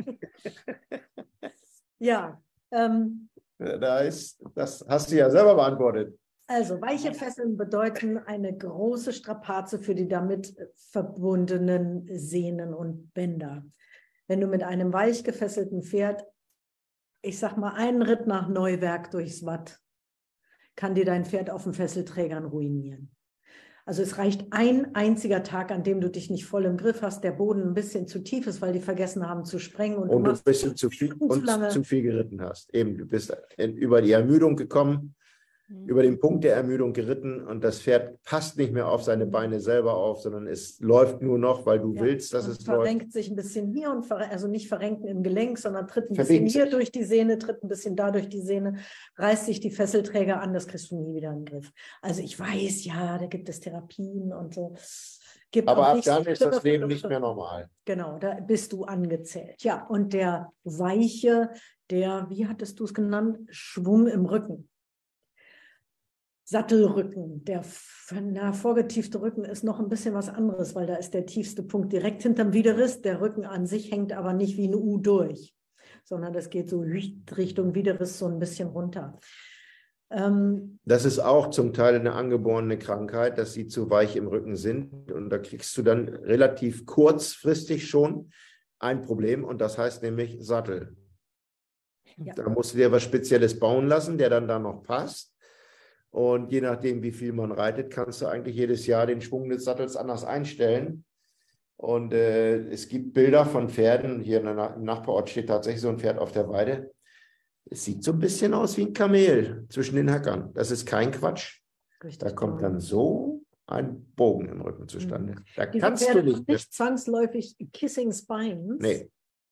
Speaker 1: Ja. Ähm,
Speaker 3: da ist, das hast du ja selber beantwortet.
Speaker 1: Also weiche Fesseln bedeuten eine große Strapaze für die damit verbundenen Sehnen und Bänder. Wenn du mit einem weich gefesselten Pferd, ich sag mal, einen Ritt nach Neuwerk durchs Watt, kann dir dein Pferd auf den Fesselträgern ruinieren. Also es reicht ein einziger Tag, an dem du dich nicht voll im Griff hast, der Boden ein bisschen zu tief ist, weil die vergessen haben zu sprengen. Und,
Speaker 3: und
Speaker 1: du
Speaker 3: ein bisschen zu viel, und zu, zu viel geritten hast. Eben, du bist über die Ermüdung gekommen, mhm. über den Punkt der Ermüdung geritten und das Pferd passt nicht mehr auf seine Beine selber auf, sondern es läuft nur noch, weil du ja, willst, dass es läuft.
Speaker 1: Verrenkt sich ein bisschen hier und also nicht verrenken im Gelenk, sondern tritt ein Verbiegt bisschen hier sich. durch die Sehne, tritt ein bisschen da durch die Sehne, reißt sich die Fesselträger an, das kriegst du nie wieder in den Griff. Also ich weiß, ja, da gibt es Therapien und so. Gibt
Speaker 3: Aber ab dann ist das Leben nicht mehr normal.
Speaker 1: Genau, da bist du angezählt. Ja, und der weiche, der, wie hattest du es genannt, Schwung im Rücken. Sattelrücken, der na, vorgetiefte Rücken ist noch ein bisschen was anderes, weil da ist der tiefste Punkt direkt hinterm Widerriss. Der Rücken an sich hängt aber nicht wie ein U durch, sondern das geht so Richtung Widerriss so ein bisschen runter. Ähm,
Speaker 3: das ist auch zum Teil eine angeborene Krankheit, dass sie zu weich im Rücken sind. Und da kriegst du dann relativ kurzfristig schon ein Problem und das heißt nämlich Sattel. Ja. Da musst du dir was Spezielles bauen lassen, der dann da noch passt. Und je nachdem, wie viel man reitet, kannst du eigentlich jedes Jahr den Schwung des Sattels anders einstellen. Und äh, es gibt Bilder von Pferden. Hier im Nachbarort steht tatsächlich so ein Pferd auf der Weide. Es sieht so ein bisschen aus wie ein Kamel zwischen den Höckern. Das ist kein Quatsch. Richtig da kommt dann so ein Bogen im Rücken zustande.
Speaker 1: Mhm.
Speaker 3: Da
Speaker 1: Diese
Speaker 3: kannst
Speaker 1: Pferde
Speaker 3: du nicht.
Speaker 1: haben nicht zwangsläufig Kissing Spines.
Speaker 3: Nee.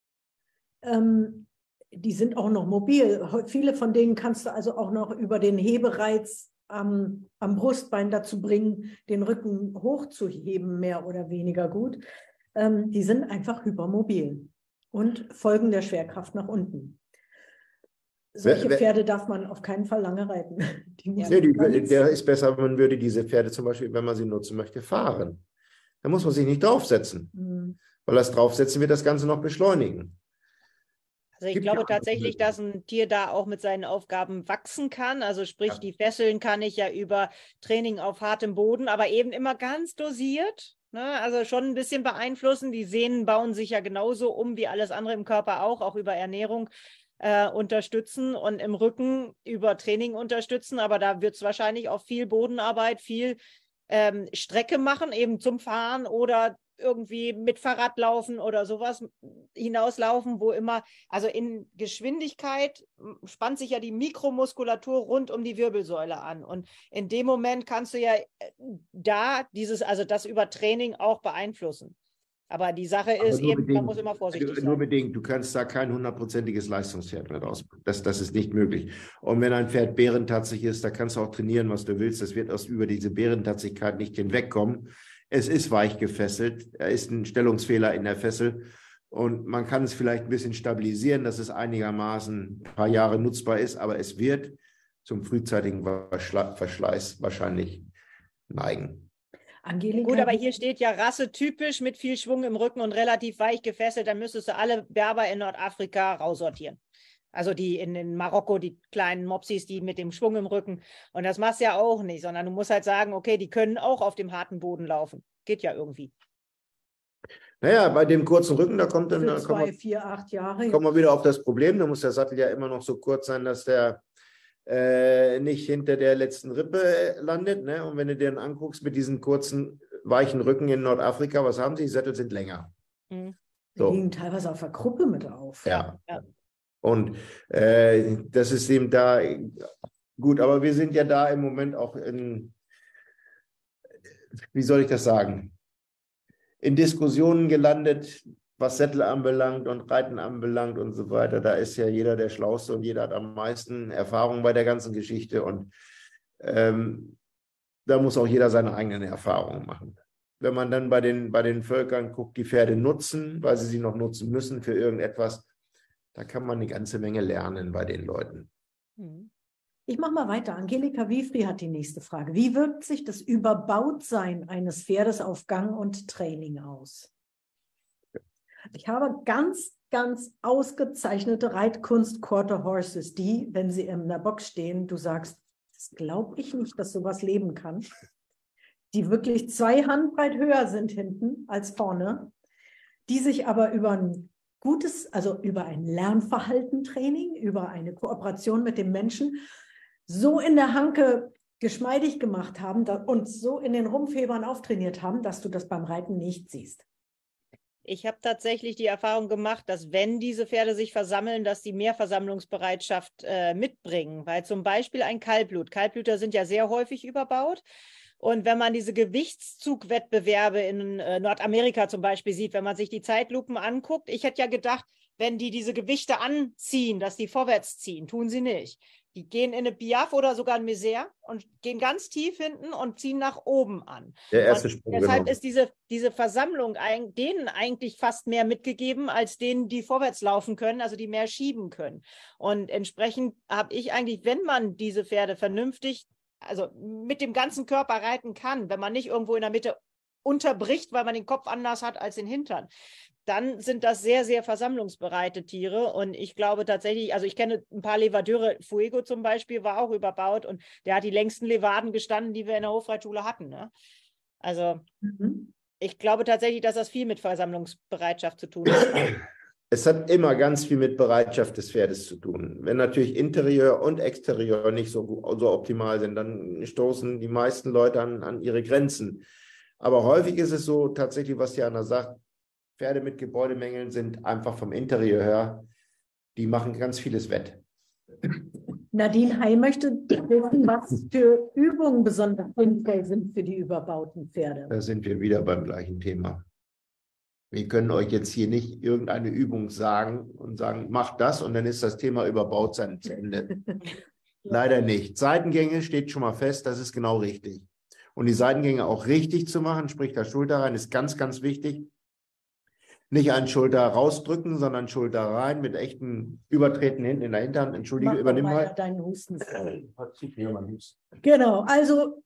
Speaker 1: Ähm, die sind auch noch mobil. Viele von denen kannst du also auch noch über den Hebereiz am, am Brustbein dazu bringen, den Rücken hochzuheben, mehr oder weniger gut. Ähm, die sind einfach hypermobil und folgen der Schwerkraft nach unten. Solche
Speaker 3: Wer- wer-
Speaker 1: Pferde darf man auf keinen Fall lange reiten. Die muss
Speaker 3: Nee,
Speaker 1: man
Speaker 3: die,
Speaker 1: gar nichts-
Speaker 3: der ist besser, man würde diese Pferde zum Beispiel, wenn man sie nutzen möchte, fahren. Da muss man sich nicht draufsetzen,
Speaker 1: Mhm.
Speaker 3: weil das Draufsetzen wird das Ganze noch beschleunigen.
Speaker 2: Also ich
Speaker 3: Gibt
Speaker 2: glaube
Speaker 3: ja andere
Speaker 2: tatsächlich, dass ein Tier da auch mit seinen Aufgaben wachsen kann. Also sprich,
Speaker 3: Ja.
Speaker 2: die Fesseln kann ich ja über Training auf hartem Boden, aber eben immer ganz dosiert. Ne? Also schon ein bisschen beeinflussen. Die Sehnen bauen sich ja genauso um wie alles andere im Körper auch, auch über Ernährung äh, unterstützen und im Rücken über Training unterstützen. Aber da wird es wahrscheinlich auch viel Bodenarbeit, viel ähm, Strecke machen, eben zum Fahren oder irgendwie mit Fahrrad laufen oder sowas hinauslaufen, wo immer, also in Geschwindigkeit spannt sich ja die Mikromuskulatur rund um die Wirbelsäule an. Und in dem Moment kannst du ja da dieses, also das über Training auch beeinflussen. Aber die Sache
Speaker 3: Aber
Speaker 2: ist
Speaker 3: nur
Speaker 2: eben,
Speaker 3: bedingt.
Speaker 2: man muss immer vorsichtig
Speaker 3: Nur
Speaker 2: sein.
Speaker 3: bedingt. Du kannst da kein hundertprozentiges Leistungspferd mit rausbringen. Das, das ist nicht möglich. Und wenn ein Pferd bärentatzig ist, da kannst du auch trainieren, was du willst. Das wird aus über diese Bärentatzigkeit nicht hinwegkommen. Es ist weich gefesselt. Er ist ein Stellungsfehler in der Fessel. Und man kann es vielleicht ein bisschen stabilisieren, dass es einigermaßen ein paar Jahre nutzbar ist. Aber es wird zum frühzeitigen Verschleiß wahrscheinlich neigen.
Speaker 1: Angelika,
Speaker 2: Gut, aber hier steht ja rassetypisch mit viel Schwung im Rücken und relativ weich gefesselt. Dann müsstest du alle Berber in Nordafrika raussortieren. Also die in, in Marokko, die kleinen Mopsis, die mit dem Schwung im Rücken. Und das machst du ja auch nicht, sondern du musst halt sagen, okay, die können auch auf dem harten Boden laufen. Geht ja irgendwie.
Speaker 3: Naja, bei dem kurzen Rücken, da kommt dann,
Speaker 1: für
Speaker 3: da kommen
Speaker 1: zwei,
Speaker 3: wir,
Speaker 1: vier, acht Jahre.
Speaker 3: kommen wir wieder auf das Problem. Da muss der Sattel ja immer noch so kurz sein, dass der äh, nicht hinter der letzten Rippe landet. Ne? Und wenn du dir dann anguckst mit diesen kurzen, weichen Rücken in Nordafrika, was haben sie? Die Sättel sind länger.
Speaker 2: Mhm.
Speaker 1: Die
Speaker 3: So.
Speaker 1: liegen teilweise auf der Gruppe mit auf.
Speaker 3: Ja.
Speaker 2: Ja.
Speaker 3: Und äh, das ist eben da gut, aber wir sind ja da im Moment auch in, wie soll ich das sagen, in Diskussionen gelandet, was Sättel anbelangt und Reiten anbelangt und so weiter. Da ist ja jeder der Schlauste und jeder hat am meisten Erfahrung bei der ganzen Geschichte. Und ähm, da muss auch jeder seine eigenen Erfahrungen machen. Wenn man dann bei den, bei den Völkern guckt, die Pferde nutzen, weil sie sie noch nutzen müssen für irgendetwas, da kann man eine ganze Menge lernen bei den Leuten.
Speaker 2: Mhm.
Speaker 1: Ich mache mal weiter. Angelika Wiefri hat die nächste Frage. Wie wirkt sich das Überbautsein eines Pferdes auf Gang und Training aus? Ich habe ganz, ganz ausgezeichnete Reitkunst Quarter Horses, die, wenn sie in der Box stehen, du sagst, das glaube ich nicht, dass sowas leben kann, die wirklich zwei Handbreit höher sind hinten als vorne, die sich aber über ein gutes, also über ein Lernverhaltentraining, über eine Kooperation mit dem Menschen so in der Hanke geschmeidig gemacht haben und so in den Rumpfhebern auftrainiert haben, dass du das beim Reiten nicht siehst.
Speaker 2: Ich habe tatsächlich die Erfahrung gemacht, dass wenn diese Pferde sich versammeln, dass die mehr Versammlungsbereitschaft äh, mitbringen. Weil zum Beispiel ein Kaltblut, Kaltblüter sind ja sehr häufig überbaut. Und wenn man diese Gewichtszugwettbewerbe in äh, Nordamerika zum Beispiel sieht, wenn man sich die Zeitlupen anguckt, ich hätte ja gedacht, wenn die diese Gewichte anziehen, dass die vorwärts ziehen, tun sie nicht. Die gehen in eine Piaffe oder sogar ein Misère und gehen ganz tief hinten und ziehen nach oben an.
Speaker 3: Der erste
Speaker 2: und
Speaker 3: Sprung,
Speaker 2: deshalb
Speaker 3: genau.
Speaker 2: ist diese, diese Versammlung ein, denen eigentlich fast mehr mitgegeben, als denen, die vorwärts laufen können, also die mehr schieben können. Und entsprechend habe ich eigentlich, wenn man diese Pferde vernünftig, also mit dem ganzen Körper reiten kann, wenn man nicht irgendwo in der Mitte unterbricht, weil man den Kopf anders hat als den Hintern, dann sind das sehr, sehr versammlungsbereite Tiere. Und ich glaube tatsächlich, also ich kenne ein paar Levadeure, Fuego zum Beispiel war auch überbaut und der hat die längsten Levaden gestanden, die wir in der Hofreitschule hatten. Ne? Also mhm. ich glaube tatsächlich, dass das viel mit Versammlungsbereitschaft zu tun hat.
Speaker 3: Es hat immer ganz viel mit Bereitschaft des Pferdes zu tun. Wenn natürlich Interieur und Exterieur nicht so, so optimal sind, dann stoßen die meisten Leute an, an ihre Grenzen. Aber häufig ist es so tatsächlich, was Jana sagt, Pferde mit Gebäudemängeln sind einfach vom Interieur her, die machen ganz vieles wett.
Speaker 1: Nadine Heil möchte wissen, was für Übungen besonders sinnvoll sind für die überbauten Pferde.
Speaker 3: Da sind wir wieder beim gleichen Thema. Wir können euch jetzt hier nicht irgendeine Übung sagen und sagen, macht das und dann ist das Thema überbaut sein zu Ende. Leider nicht. Seitengänge steht schon mal fest, das ist genau richtig. Und die Seitengänge auch richtig zu machen, sprich das Schulter rein, ist ganz, ganz wichtig. Nicht ein Schulter rausdrücken, sondern Schulter rein mit echten Übertreten hinten in der Hinterhand. Entschuldige,
Speaker 1: Mach
Speaker 3: übernimm
Speaker 1: mal
Speaker 3: mal.
Speaker 1: deinen Husten. Genau, also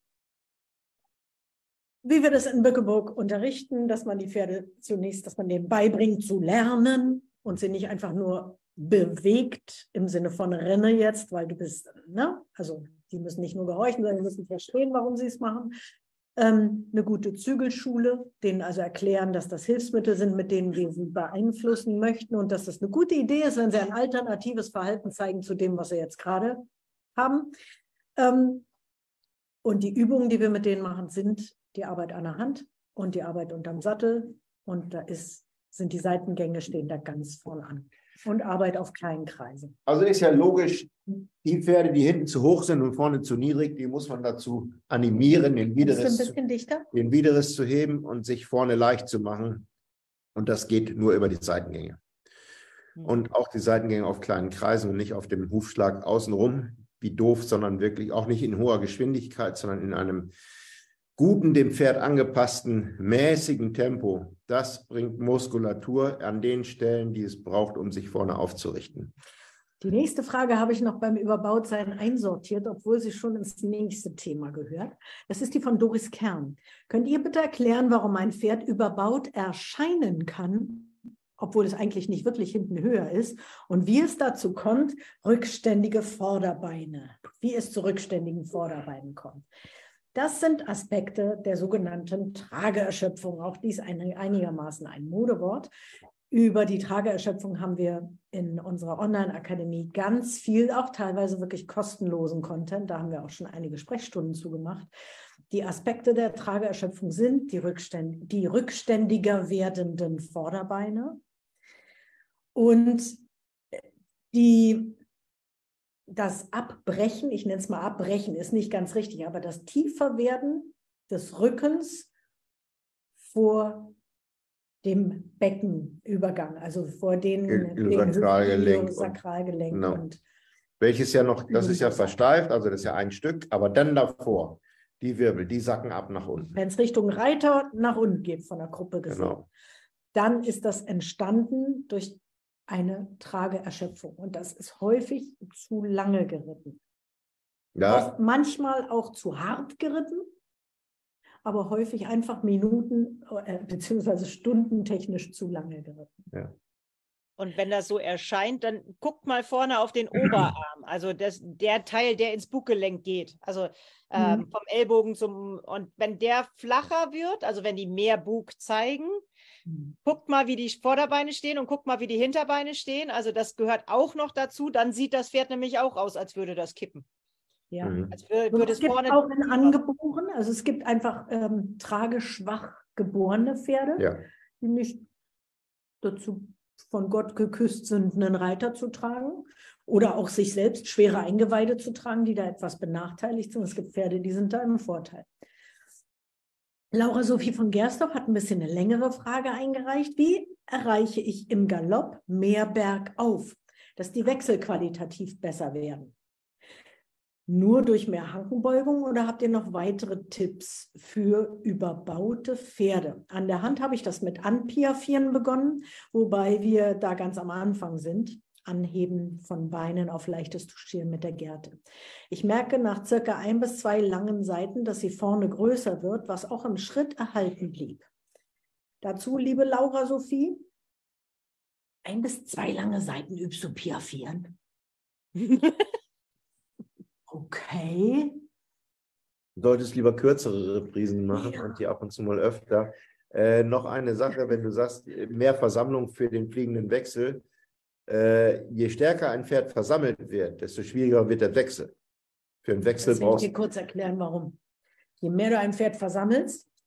Speaker 1: wie wir das in Bückeburg unterrichten, dass man die Pferde zunächst, dass man denen beibringt zu lernen und sie nicht einfach nur bewegt im Sinne von renne jetzt, weil du bist, ne? Also die müssen nicht nur gehorchen, sondern müssen verstehen, warum sie es machen. Ähm, eine gute Zügelschule, denen also erklären, dass das Hilfsmittel sind, mit denen wir sie beeinflussen möchten und dass das eine gute Idee ist, wenn sie ein alternatives Verhalten zeigen zu dem, was sie jetzt gerade haben. Ähm, und die Übungen, die wir mit denen machen, sind die Arbeit an der Hand und die Arbeit unterm Sattel. Und da ist, sind die Seitengänge stehen da ganz vorne an. Und Arbeit auf kleinen Kreisen.
Speaker 3: Also ist ja logisch, die Pferde, die hinten zu hoch sind und vorne zu niedrig, die muss man dazu animieren, den Widerriss,
Speaker 1: ein bisschen dichter?
Speaker 3: den Widerriss zu heben und sich vorne leicht zu machen. Und das geht nur über die Seitengänge. Und auch die Seitengänge auf kleinen Kreisen und nicht auf dem Hufschlag außenrum, wie doof, sondern wirklich auch nicht in hoher Geschwindigkeit, sondern in einem guten, dem Pferd angepassten, mäßigen Tempo. Das bringt Muskulatur an den Stellen, die es braucht, um sich vorne aufzurichten.
Speaker 1: Die nächste Frage habe ich noch beim Überbautsein einsortiert, obwohl sie schon ins nächste Thema gehört. Das ist die von Doris Kern. Könnt ihr bitte erklären, warum ein Pferd überbaut erscheinen kann, obwohl es eigentlich nicht wirklich hinten höher ist, und wie es dazu kommt, rückständige Vorderbeine, wie es zu rückständigen Vorderbeinen kommt? Das sind Aspekte der sogenannten Trageerschöpfung. Auch dies ein, einigermaßen ein Modewort. Über die Trageerschöpfung haben wir in unserer Online-Akademie ganz viel, auch teilweise wirklich kostenlosen Content. Da haben wir auch schon einige Sprechstunden zugemacht. Die Aspekte der Trageerschöpfung sind die, Rückständ die rückständiger werdenden Vorderbeine und die das Abbrechen, ich nenne es mal Abbrechen, ist nicht ganz richtig, aber das Tieferwerden des Rückens vor dem Beckenübergang, also vor den, den
Speaker 3: Sakralgelenk.
Speaker 1: Sakralgelenk.
Speaker 3: Und, genau.
Speaker 1: Und
Speaker 3: welches ja noch, das ist ja versteift, also das ist ja ein Stück, aber dann davor, die Wirbel, die sacken ab nach unten.
Speaker 1: Wenn es Richtung Reiter nach unten geht, von der Gruppe gesehen,
Speaker 3: Genau.
Speaker 1: Dann ist das entstanden durch eine Trageerschöpfung. Und das ist häufig zu lange geritten.
Speaker 3: Ja.
Speaker 1: Auch manchmal auch zu hart geritten, aber häufig einfach Minuten äh, beziehungsweise Stunden technisch zu lange geritten.
Speaker 3: Ja.
Speaker 2: Und wenn das so erscheint, dann guckt mal vorne auf den Oberarm, also das, der Teil, der ins Buggelenk geht, also ähm, mhm. vom Ellbogen zum, und wenn der flacher wird, also wenn die mehr Bug zeigen, mhm. guckt mal, wie die Vorderbeine stehen und guckt mal, wie die Hinterbeine stehen, also das gehört auch noch dazu, dann sieht das Pferd nämlich auch aus, als würde das kippen.
Speaker 1: Ja,
Speaker 3: mhm.
Speaker 1: als würde, würde es, es gibt vorne auch in angeboren, also es gibt einfach ähm, trageschwach geborene Pferde,
Speaker 3: ja.
Speaker 1: die nicht dazu von Gott geküsst sind, einen Reiter zu tragen oder auch sich selbst schwere Eingeweide zu tragen, die da etwas benachteiligt sind. Es gibt Pferde, die sind da im Vorteil. Laura Sophie von Gersdorf hat ein bisschen eine längere Frage eingereicht. Wie erreiche ich im Galopp mehr bergauf, dass die Wechsel qualitativ besser werden? Nur durch mehr Hankenbeugung oder habt ihr noch weitere Tipps für überbaute Pferde? An der Hand habe ich das mit Anpiafieren begonnen, wobei wir da ganz am Anfang sind. Anheben von Beinen auf leichtes Touchieren mit der Gerte. Ich merke nach circa ein bis zwei langen Seiten, dass sie vorne größer wird, was auch im Schritt erhalten blieb. Dazu, liebe Laura Sophie, ein bis zwei lange Seiten übst du Piafieren? Okay.
Speaker 3: Du solltest lieber kürzere Reprisen machen ja. und die ab und zu mal öfter. Äh, noch eine Sache, wenn du sagst, mehr Versammlung für den fliegenden Wechsel. Äh, je stärker ein Pferd versammelt wird, desto schwieriger wird der Wechsel. Für einen Wechsel
Speaker 1: das
Speaker 3: brauchst
Speaker 1: du... Ich dir kurz erklären, warum. Je mehr du ein Pferd versammelst,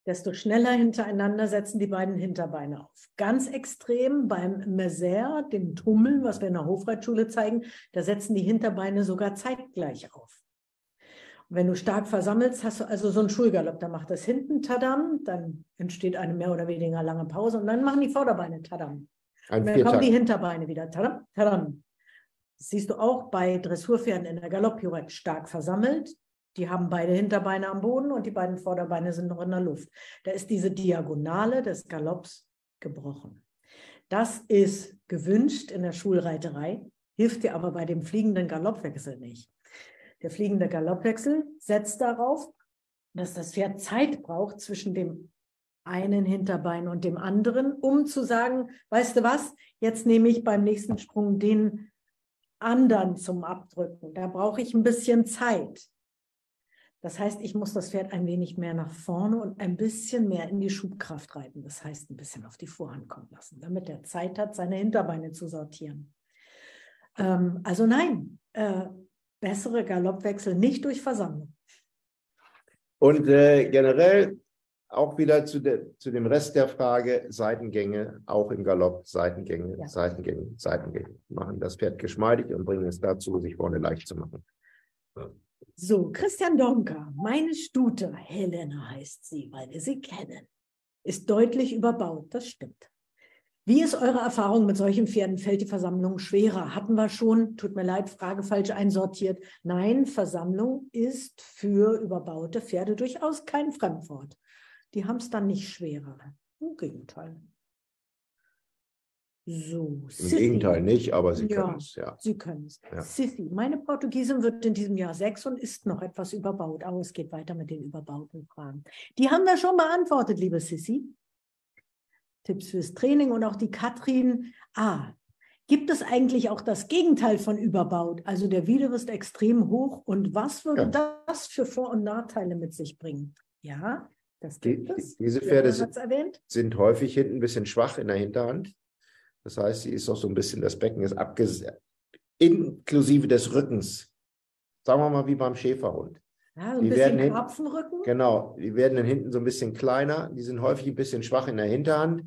Speaker 1: desto schneller hintereinander setzen die beiden Hinterbeine auf. Ganz extrem beim Mézère, dem Tummeln, was wir in der Hofreitschule zeigen, da setzen die Hinterbeine sogar zeitgleich auf. Und wenn du stark versammelst, hast du also so einen Schulgalopp, da macht das hinten Tadam, dann entsteht eine mehr oder weniger lange Pause und dann machen die Vorderbeine Tadam. Und dann kommen die Hinterbeine wieder Tadam, Tadam. Das siehst du auch bei Dressurpferden in der Galopppirouette stark versammelt. Die haben beide Hinterbeine am Boden und die beiden Vorderbeine sind noch in der Luft. Da ist diese Diagonale des Galopps gebrochen. Das ist gewünscht in der Schulreiterei, hilft dir aber bei dem fliegenden Galoppwechsel nicht. Der fliegende Galoppwechsel setzt darauf, dass das Pferd Zeit braucht zwischen dem einen Hinterbein und dem anderen, um zu sagen, weißt du was, jetzt nehme ich beim nächsten Sprung den anderen zum Abdrücken. Da brauche ich ein bisschen Zeit. Das heißt, ich muss das Pferd ein wenig mehr nach vorne und ein bisschen mehr in die Schubkraft reiten. Das heißt, ein bisschen auf die Vorhand kommen lassen, damit er Zeit hat, seine Hinterbeine zu sortieren. Ähm, also nein, äh, bessere Galoppwechsel nicht durch Versammlung.
Speaker 3: Und äh, generell auch wieder zu, de, zu dem Rest der Frage, Seitengänge, auch im Galopp, Seitengänge, ja. Seitengänge, Seitengänge. Machen das Pferd geschmeidig und bringen es dazu, sich vorne leicht zu machen. Ja.
Speaker 1: So, Christian Donker, meine Stute, Helena heißt sie, weil wir sie kennen, ist deutlich überbaut, das stimmt. Wie ist eure Erfahrung mit solchen Pferden? Fällt die Versammlung schwerer? Hatten wir schon, tut mir leid, Frage falsch einsortiert. Nein, Versammlung ist für überbaute Pferde durchaus kein Fremdwort. Die haben es dann nicht schwerer. Im Gegenteil. So,
Speaker 3: Im
Speaker 1: Sissi.
Speaker 3: Gegenteil nicht, aber sie
Speaker 1: Ja,
Speaker 3: können es, ja.
Speaker 1: Sie können es.
Speaker 3: Ja.
Speaker 1: Sissi, meine Portugiesin wird in diesem Jahr sechs und ist noch etwas überbaut. Aber es geht weiter mit den überbauten Fragen. Die haben wir schon beantwortet, liebe Sissi. Tipps fürs Training und auch die Katrin. Ah, gibt es eigentlich auch das Gegenteil von überbaut? Also der Widerstand ist extrem hoch. Und was würde ja. das für Vor- und Nachteile mit sich bringen? Ja, das gibt
Speaker 3: die,
Speaker 1: es.
Speaker 3: Diese Pferde
Speaker 1: ja,
Speaker 3: sind,
Speaker 1: erwähnt.
Speaker 3: sind häufig hinten ein bisschen schwach in der Hinterhand. Das heißt, sie ist auch so ein bisschen, das Becken ist abgesetzt, inklusive des Rückens. Sagen wir mal wie beim Schäferhund.
Speaker 1: Ja, so ein
Speaker 3: die
Speaker 1: bisschen
Speaker 3: werden
Speaker 1: Karpfenrücken.
Speaker 3: Hinten, genau, die werden dann hinten so ein bisschen kleiner. Die sind häufig ein bisschen schwach in der Hinterhand.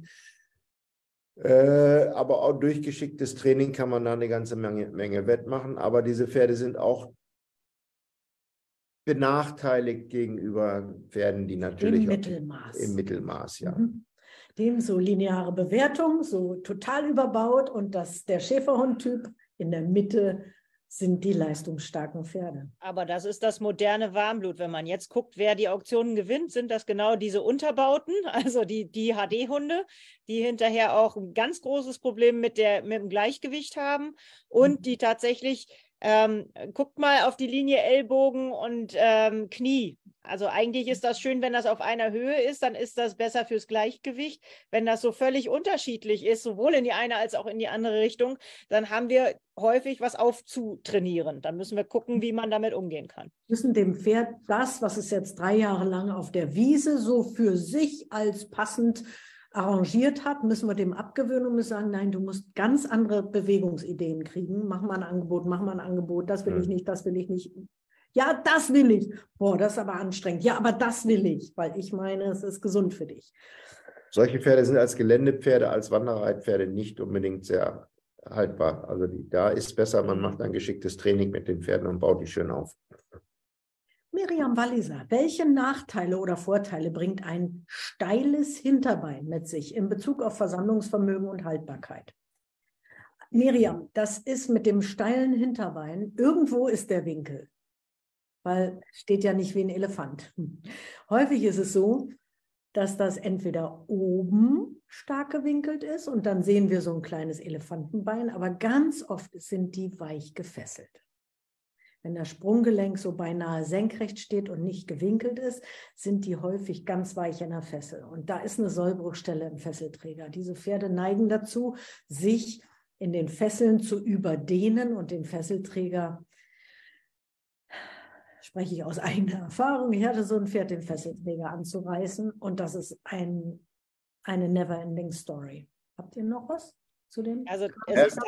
Speaker 3: Äh, aber auch durch geschicktes Training kann man da eine ganze Menge, Menge wettmachen. Aber diese Pferde sind auch benachteiligt gegenüber Pferden, die natürlich
Speaker 1: Im Mittelmaß.
Speaker 3: Im Mittelmaß, ja.
Speaker 1: Mhm. Dem so lineare Bewertung, so total überbaut und das, der Schäferhund-Typ in der Mitte sind die leistungsstarken Pferde.
Speaker 2: Aber das ist das moderne Warmblut. Wenn man jetzt guckt, wer die Auktionen gewinnt, sind das genau diese Unterbauten, also die, die H D-Hunde, die hinterher auch ein ganz großes Problem mit, der, mit dem Gleichgewicht haben und die tatsächlich, ähm, guckt mal auf die Linie Ellbogen und ähm, Knie. Also eigentlich ist das schön, wenn das auf einer Höhe ist, dann ist das besser fürs Gleichgewicht. Wenn das so völlig unterschiedlich ist, sowohl in die eine als auch in die andere Richtung, dann haben wir häufig was aufzutrainieren. Dann müssen wir gucken, wie man damit umgehen kann.
Speaker 1: Wir müssen dem Pferd das, was es jetzt drei Jahre lang auf der Wiese so für sich als passend arrangiert hat, müssen wir dem abgewöhnen und müssen sagen, nein, du musst ganz andere Bewegungsideen kriegen. Mach mal ein Angebot, mach mal ein Angebot, das will ich nicht, das will ich nicht. Ja, das will ich. Boah, das ist aber anstrengend. Ja, aber das will ich, weil ich meine, es ist gesund für dich.
Speaker 3: Solche Pferde sind als Geländepferde, als Wanderreitpferde nicht unbedingt sehr haltbar. Also die, da ist besser, man macht ein geschicktes Training mit den Pferden und baut die schön auf.
Speaker 1: Miriam Walliser, welche Nachteile oder Vorteile bringt ein steiles Hinterbein mit sich in Bezug auf Versammlungsvermögen und Haltbarkeit? Miriam, das ist mit dem steilen Hinterbein, irgendwo ist der Winkel, weil steht ja nicht wie ein Elefant. Häufig ist es so, dass das entweder oben stark gewinkelt ist und dann sehen wir so ein kleines Elefantenbein, aber ganz oft sind die weich gefesselt. Wenn das Sprunggelenk so beinahe senkrecht steht und nicht gewinkelt ist, sind die häufig ganz weich in der Fessel. Und da ist eine Sollbruchstelle im Fesselträger. Diese Pferde neigen dazu, sich in den Fesseln zu überdehnen und den Fesselträger, spreche ich aus eigener Erfahrung, ich hatte so ein Pferd, den Fesselträger anzureißen. Und das ist ein, eine never-ending Story. Habt ihr noch was zu dem?
Speaker 2: Also es ist,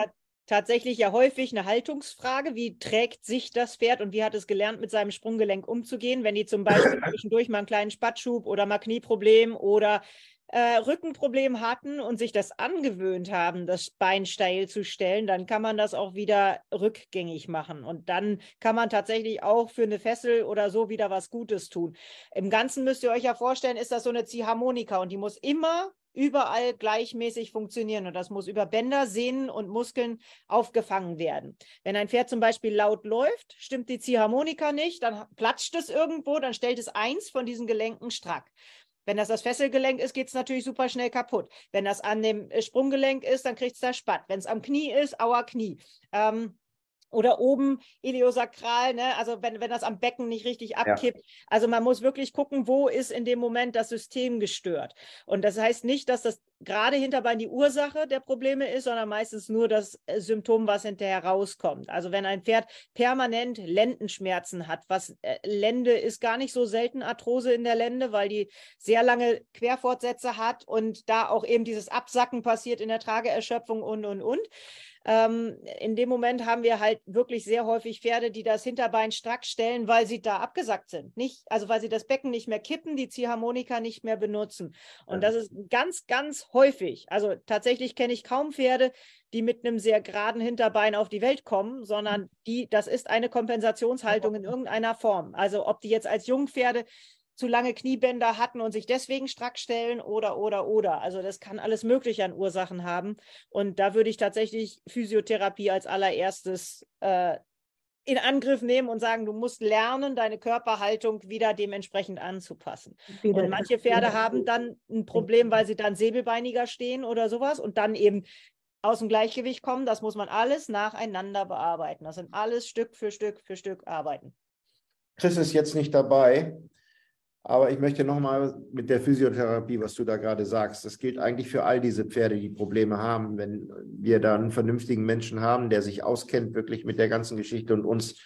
Speaker 2: tatsächlich ja häufig eine Haltungsfrage. Wie trägt sich das Pferd und wie hat es gelernt, mit seinem Sprunggelenk umzugehen? Wenn die zum Beispiel zwischendurch mal einen kleinen Spattschub oder mal Knieproblem oder äh, Rückenproblem hatten und sich das angewöhnt haben, das Bein steil zu stellen, dann kann man das auch wieder rückgängig machen. Und dann kann man tatsächlich auch für eine Fessel oder so wieder was Gutes tun. Im Ganzen müsst ihr euch ja vorstellen, ist das so eine Ziehharmonika und die muss immer überall gleichmäßig funktionieren und das muss über Bänder, Sehnen und Muskeln aufgefangen werden. Wenn ein Pferd zum Beispiel laut läuft, stimmt die Ziehharmonika nicht, dann platscht es irgendwo, dann stellt es eins von diesen Gelenken strack. Wenn das das Fesselgelenk ist, geht es natürlich super schnell kaputt. Wenn das an dem Sprunggelenk ist, dann kriegt es da Spatt. Wenn es am Knie ist, aua Knie. Ähm, Oder oben iliosakral, ne? Also wenn, wenn das am Becken nicht richtig abkippt. Ja. Also man muss wirklich gucken, wo ist in dem Moment das System gestört. Und das heißt nicht, dass das gerade Hinterbein die Ursache der Probleme ist, sondern meistens nur das Symptom, was hinterher rauskommt. Also wenn ein Pferd permanent Lendenschmerzen hat, was äh, Lende ist gar nicht so selten Arthrose in der Lende, weil die sehr lange Querfortsätze hat und da auch eben dieses Absacken passiert in der Trageerschöpfung und, und, und. Ähm, in dem Moment haben wir halt wirklich sehr häufig Pferde, die das Hinterbein strack stellen, weil sie da abgesackt sind. Nicht, also weil sie das Becken nicht mehr kippen, die Ziehharmonika nicht mehr benutzen. Und ja. Das ist ganz, ganz häufig. Also tatsächlich kenne ich kaum Pferde, die mit einem sehr geraden Hinterbein auf die Welt kommen, sondern die, das ist eine Kompensationshaltung in irgendeiner Form. Also ob die jetzt als Jungpferde zu lange Kniebänder hatten und sich deswegen strack stellen oder, oder, oder. Also das kann alles Mögliche an Ursachen haben. Und da würde ich tatsächlich Physiotherapie als allererstes äh, in Angriff nehmen und sagen, du musst lernen, deine Körperhaltung wieder dementsprechend anzupassen. Wieder und manche Pferde haben dann ein Problem, weil sie dann säbelbeiniger stehen oder sowas und dann eben aus dem Gleichgewicht kommen. Das muss man alles nacheinander bearbeiten. Das sind alles Stück für Stück für Stück arbeiten.
Speaker 3: Chris ist jetzt nicht dabei. Aber ich möchte nochmal mit der Physiotherapie, was du da gerade sagst, das gilt eigentlich für all diese Pferde, die Probleme haben. Wenn wir da einen vernünftigen Menschen haben, der sich auskennt wirklich mit der ganzen Geschichte und uns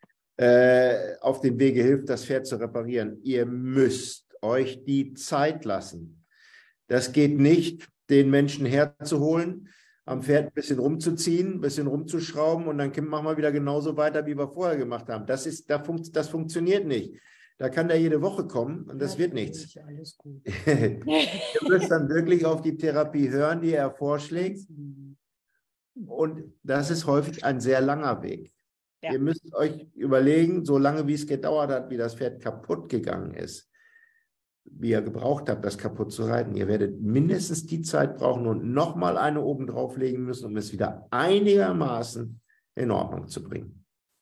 Speaker 3: äh, auf dem Wege hilft, das Pferd zu reparieren. Ihr müsst euch die Zeit lassen. Das geht nicht, den Menschen herzuholen, am Pferd ein bisschen rumzuziehen, ein bisschen rumzuschrauben und dann machen wir wieder genauso weiter, wie wir vorher gemacht haben. Das ist, das funktioniert nicht. Da kann der jede Woche kommen und das ja, wird nichts. Alles gut. Du wirst dann wirklich auf die Therapie hören, die er vorschlägt. Und das ist häufig ein sehr langer Weg. Ja. Ihr müsst euch überlegen, so lange wie es gedauert hat, wie das Pferd kaputt gegangen ist, wie ihr gebraucht habt, das kaputt zu reiten. Ihr werdet mindestens die Zeit brauchen und nochmal eine oben drauflegen müssen, um es wieder einigermaßen in Ordnung zu bringen.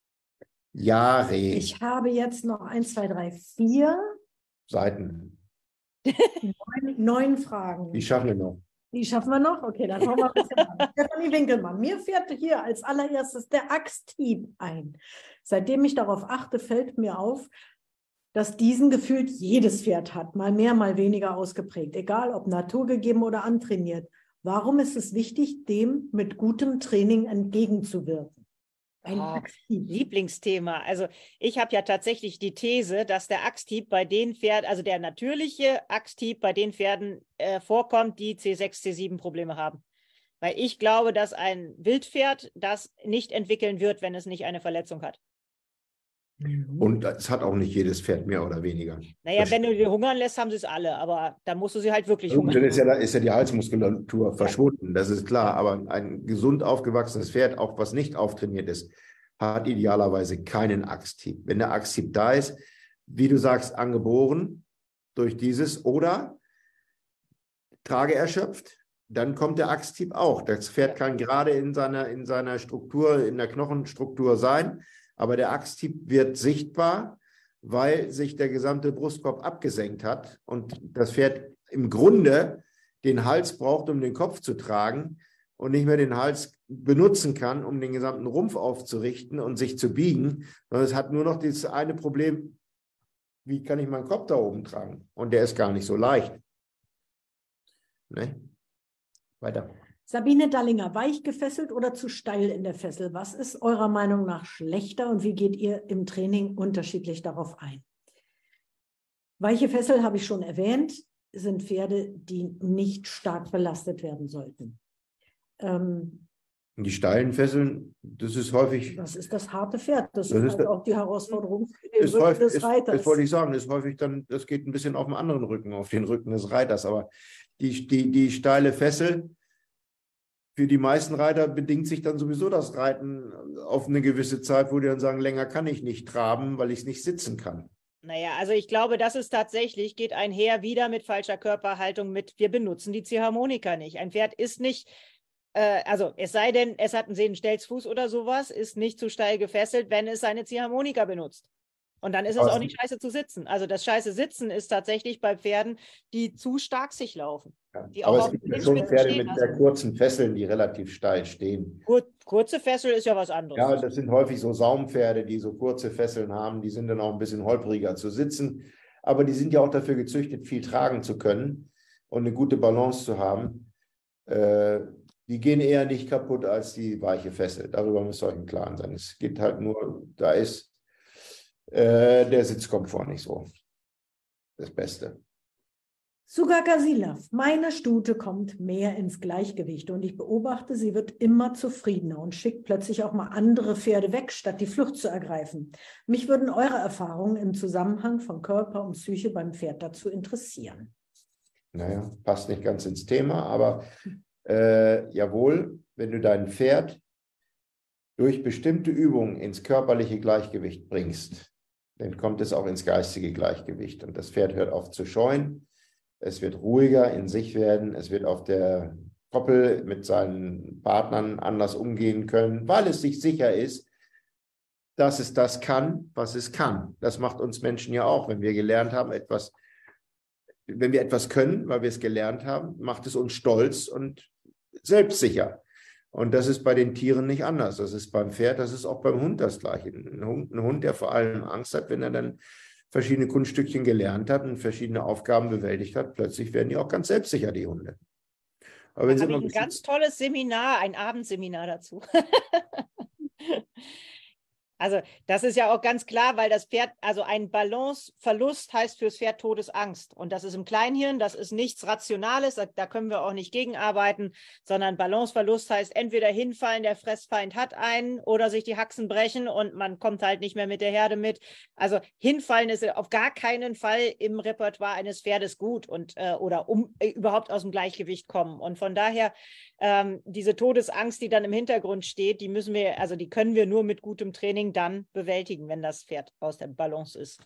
Speaker 3: Jahre.
Speaker 1: Ich habe jetzt noch eins, zwei, drei, vier
Speaker 3: Seiten.
Speaker 1: Neun, neun Fragen.
Speaker 3: Die schaffen wir noch.
Speaker 1: Die schaffen wir noch? Okay, dann schauen wir ein bisschen an. Stefanie Winkelmann, mir fährt hier als allererstes der Axthieb ein. Seitdem ich darauf achte, fällt mir auf, dass diesen gefühlt jedes Pferd hat, mal mehr, mal weniger ausgeprägt, egal ob naturgegeben oder antrainiert. Warum ist es wichtig, dem mit gutem Training entgegenzuwirken?
Speaker 2: Ein oh, Lieblingsthema. Also ich habe ja tatsächlich die These, dass der Axthieb bei den Pferden, also der natürliche Axthieb bei den Pferden äh, vorkommt, die C sechs, C sieben Probleme haben. Weil ich glaube, dass ein Wildpferd das nicht entwickeln wird, wenn es nicht eine Verletzung hat.
Speaker 3: Und es hat auch nicht jedes Pferd mehr oder weniger.
Speaker 2: Naja, das wenn du die hungern lässt, haben sie es alle, aber da musst du sie halt wirklich hungern.
Speaker 3: Dann ist ja, ist ja die Halsmuskulatur ja. verschwunden, das ist klar. Aber ein gesund aufgewachsenes Pferd, auch was nicht auftrainiert ist, hat idealerweise keinen Axthieb. Wenn der Axthieb da ist, wie du sagst, angeboren durch dieses oder Trage erschöpft, dann kommt der Axthieb auch. Das Pferd kann gerade in seiner, in seiner Struktur, in der Knochenstruktur sein, aber der Axthieb wird sichtbar, weil sich der gesamte Brustkorb abgesenkt hat und das Pferd im Grunde den Hals braucht, um den Kopf zu tragen und nicht mehr den Hals benutzen kann, um den gesamten Rumpf aufzurichten und sich zu biegen, sondern es hat nur noch dieses eine Problem, wie kann ich meinen Kopf da oben tragen? Und der ist gar nicht so leicht. Ne? Weiter.
Speaker 1: Sabine Dallinger, weich gefesselt oder zu steil in der Fessel? Was ist eurer Meinung nach schlechter und wie geht ihr im Training unterschiedlich darauf ein? Weiche Fessel, habe ich schon erwähnt, sind Pferde, die nicht stark belastet werden sollten. Ähm,
Speaker 3: Und die steilen Fesseln, das ist häufig.
Speaker 1: Das ist das harte Pferd. Das,
Speaker 3: Das
Speaker 1: ist
Speaker 3: ist
Speaker 1: halt
Speaker 3: der-
Speaker 1: auch die Herausforderung für den
Speaker 3: Ist
Speaker 1: Rücken
Speaker 3: häufig,
Speaker 1: des
Speaker 3: ist,
Speaker 1: Reiters.
Speaker 3: das wollte ich sagen, ist häufig dann, das geht ein bisschen auf den anderen Rücken, auf den Rücken des Reiters. Aber die, die, die steile Fessel, für die meisten Reiter bedingt sich dann sowieso das Reiten auf eine gewisse Zeit, wo die dann sagen, länger kann ich nicht traben, weil ich es nicht sitzen kann.
Speaker 2: Naja, also ich glaube, das ist tatsächlich, geht einher wieder mit falscher Körperhaltung, mit wir benutzen die Ziehharmonika nicht. Ein Pferd ist nicht, äh, also es sei denn, es hat einen Sehnenstelzfuß oder sowas, ist nicht zu steil gefesselt, wenn es seine Ziehharmonika benutzt. Und dann ist es
Speaker 3: Aber
Speaker 2: auch nicht scheiße zu sitzen. Also das scheiße Sitzen ist tatsächlich bei Pferden, die zu stark sich laufen.
Speaker 3: Ja.
Speaker 2: Die
Speaker 3: Aber
Speaker 2: auch
Speaker 3: es
Speaker 2: auf
Speaker 3: gibt
Speaker 2: den
Speaker 3: ja schon
Speaker 2: Spitzen
Speaker 3: Pferde
Speaker 2: stehen
Speaker 3: mit sehr
Speaker 2: lassen.
Speaker 3: kurzen Fesseln, die relativ steil stehen.
Speaker 2: Kur kurze Fessel ist ja was anderes.
Speaker 3: Ja, das sind häufig so Saumpferde, die so kurze Fesseln haben. Die sind dann auch ein bisschen holpriger zu sitzen. Aber die sind ja auch dafür gezüchtet, viel tragen zu können und eine gute Balance zu haben. Äh, die gehen eher nicht kaputt als die weiche Fessel. Darüber müsst ihr euch im Klaren sein. Es geht halt nur, da ist äh, der Sitzkomfort nicht so das Beste.
Speaker 1: Sugaka Silaf, meine Stute kommt mehr ins Gleichgewicht und ich beobachte, sie wird immer zufriedener und schickt plötzlich auch mal andere Pferde weg, statt die Flucht zu ergreifen. Mich würden eure Erfahrungen im Zusammenhang von Körper und Psyche beim Pferd dazu interessieren.
Speaker 3: Naja, passt nicht ganz ins Thema, aber äh, jawohl, wenn du dein Pferd durch bestimmte Übungen ins körperliche Gleichgewicht bringst, dann kommt es auch ins geistige Gleichgewicht und das Pferd hört auf zu scheuen. Es wird ruhiger in sich werden. Es wird auf der Koppel mit seinen Partnern anders umgehen können, weil es sich sicher ist, dass es das kann, was es kann. Das macht uns Menschen ja auch, wenn wir gelernt haben, etwas, wenn wir etwas können, weil wir es gelernt haben, macht es uns stolz und selbstsicher. Und das ist bei den Tieren nicht anders. Das ist beim Pferd, das ist auch beim Hund das Gleiche. Ein Hund, ein Hund, der vor allem Angst hat, wenn er dann verschiedene Kunststückchen gelernt hat und verschiedene Aufgaben bewältigt hat, plötzlich werden die auch ganz selbstsicher, die Hunde. Aber wenn
Speaker 2: Da
Speaker 3: sie
Speaker 2: habe ich
Speaker 3: immer
Speaker 2: ein ganz tolles Seminar, ein Abendseminar dazu. Also das ist ja auch ganz klar, weil das Pferd, also ein Balanceverlust heißt fürs Pferd Todesangst. Und das ist im Kleinhirn, das ist nichts Rationales, da, da können wir auch nicht gegenarbeiten, sondern Balanceverlust heißt entweder hinfallen, der Fressfeind hat einen, oder sich die Haxen brechen und man kommt halt nicht mehr mit der Herde mit. Also hinfallen ist auf gar keinen Fall im Repertoire eines Pferdes gut und äh, oder um äh, überhaupt aus dem Gleichgewicht kommen. Und von daher ähm, diese Todesangst, die dann im Hintergrund steht, die müssen wir, also die können wir nur mit gutem Training dann bewältigen, wenn das Pferd aus der Balance ist.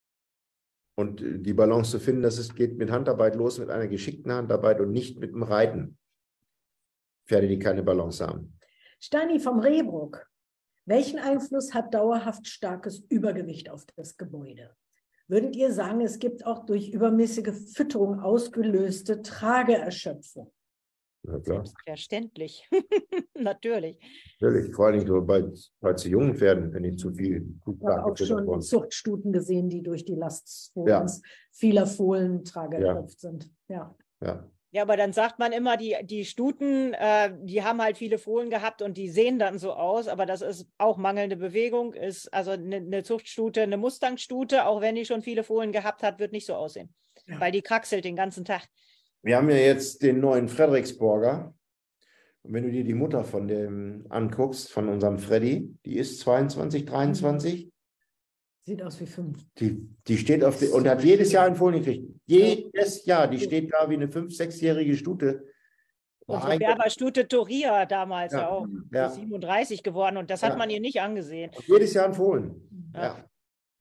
Speaker 3: Und die Balance zu finden, dass es geht mit Handarbeit los, mit einer geschickten Handarbeit und nicht mit dem Reiten. Pferde, die keine Balance haben.
Speaker 1: Steini vom Rehbruck. Welchen Einfluss hat dauerhaft starkes Übergewicht auf das Gebäude? Würdet ihr sagen, es gibt auch durch übermäßige Fütterung ausgelöste Trageerschöpfung?
Speaker 3: Ja, klar.
Speaker 2: Verständlich. Natürlich.
Speaker 3: Natürlich, vor allem so bei, bei zu jungen Pferden, wenn die zu viel
Speaker 1: Ich habe auch schon Zuchtstuten gesehen, die durch die Last
Speaker 3: Ja.
Speaker 1: vieler Fohlen Trage
Speaker 3: Ja.
Speaker 1: erschöpft sind. Ja.
Speaker 3: Ja.
Speaker 2: Ja, aber dann sagt man immer, die, die Stuten, äh, die haben halt viele Fohlen gehabt und die sehen dann so aus, aber das ist auch mangelnde Bewegung, ist also eine, eine Zuchtstute, eine Mustangstute, auch wenn die schon viele Fohlen gehabt hat, wird nicht so aussehen,
Speaker 1: Ja.
Speaker 2: weil die kraxelt den ganzen Tag.
Speaker 3: Wir haben ja jetzt den neuen Frederiksborger. Und wenn du dir die Mutter von dem anguckst, von unserem Freddy, die ist zweiundzwanzig, dreiundzwanzig.
Speaker 1: Sieht aus wie fünf.
Speaker 3: Die, die steht auf der, und hat jedes Jahr einen Fohlen gekriegt. Jedes Jahr. Die steht da wie eine fünf-, sechsjährige Stute.
Speaker 2: Unsere Berberstute Toria damals ja,
Speaker 3: Ja,
Speaker 2: auch
Speaker 3: ja.
Speaker 2: siebenunddreißig geworden und das
Speaker 3: Ja.
Speaker 2: hat man ihr nicht angesehen.
Speaker 3: Und jedes Jahr ein Fohlen.
Speaker 2: Ja.
Speaker 3: Ja.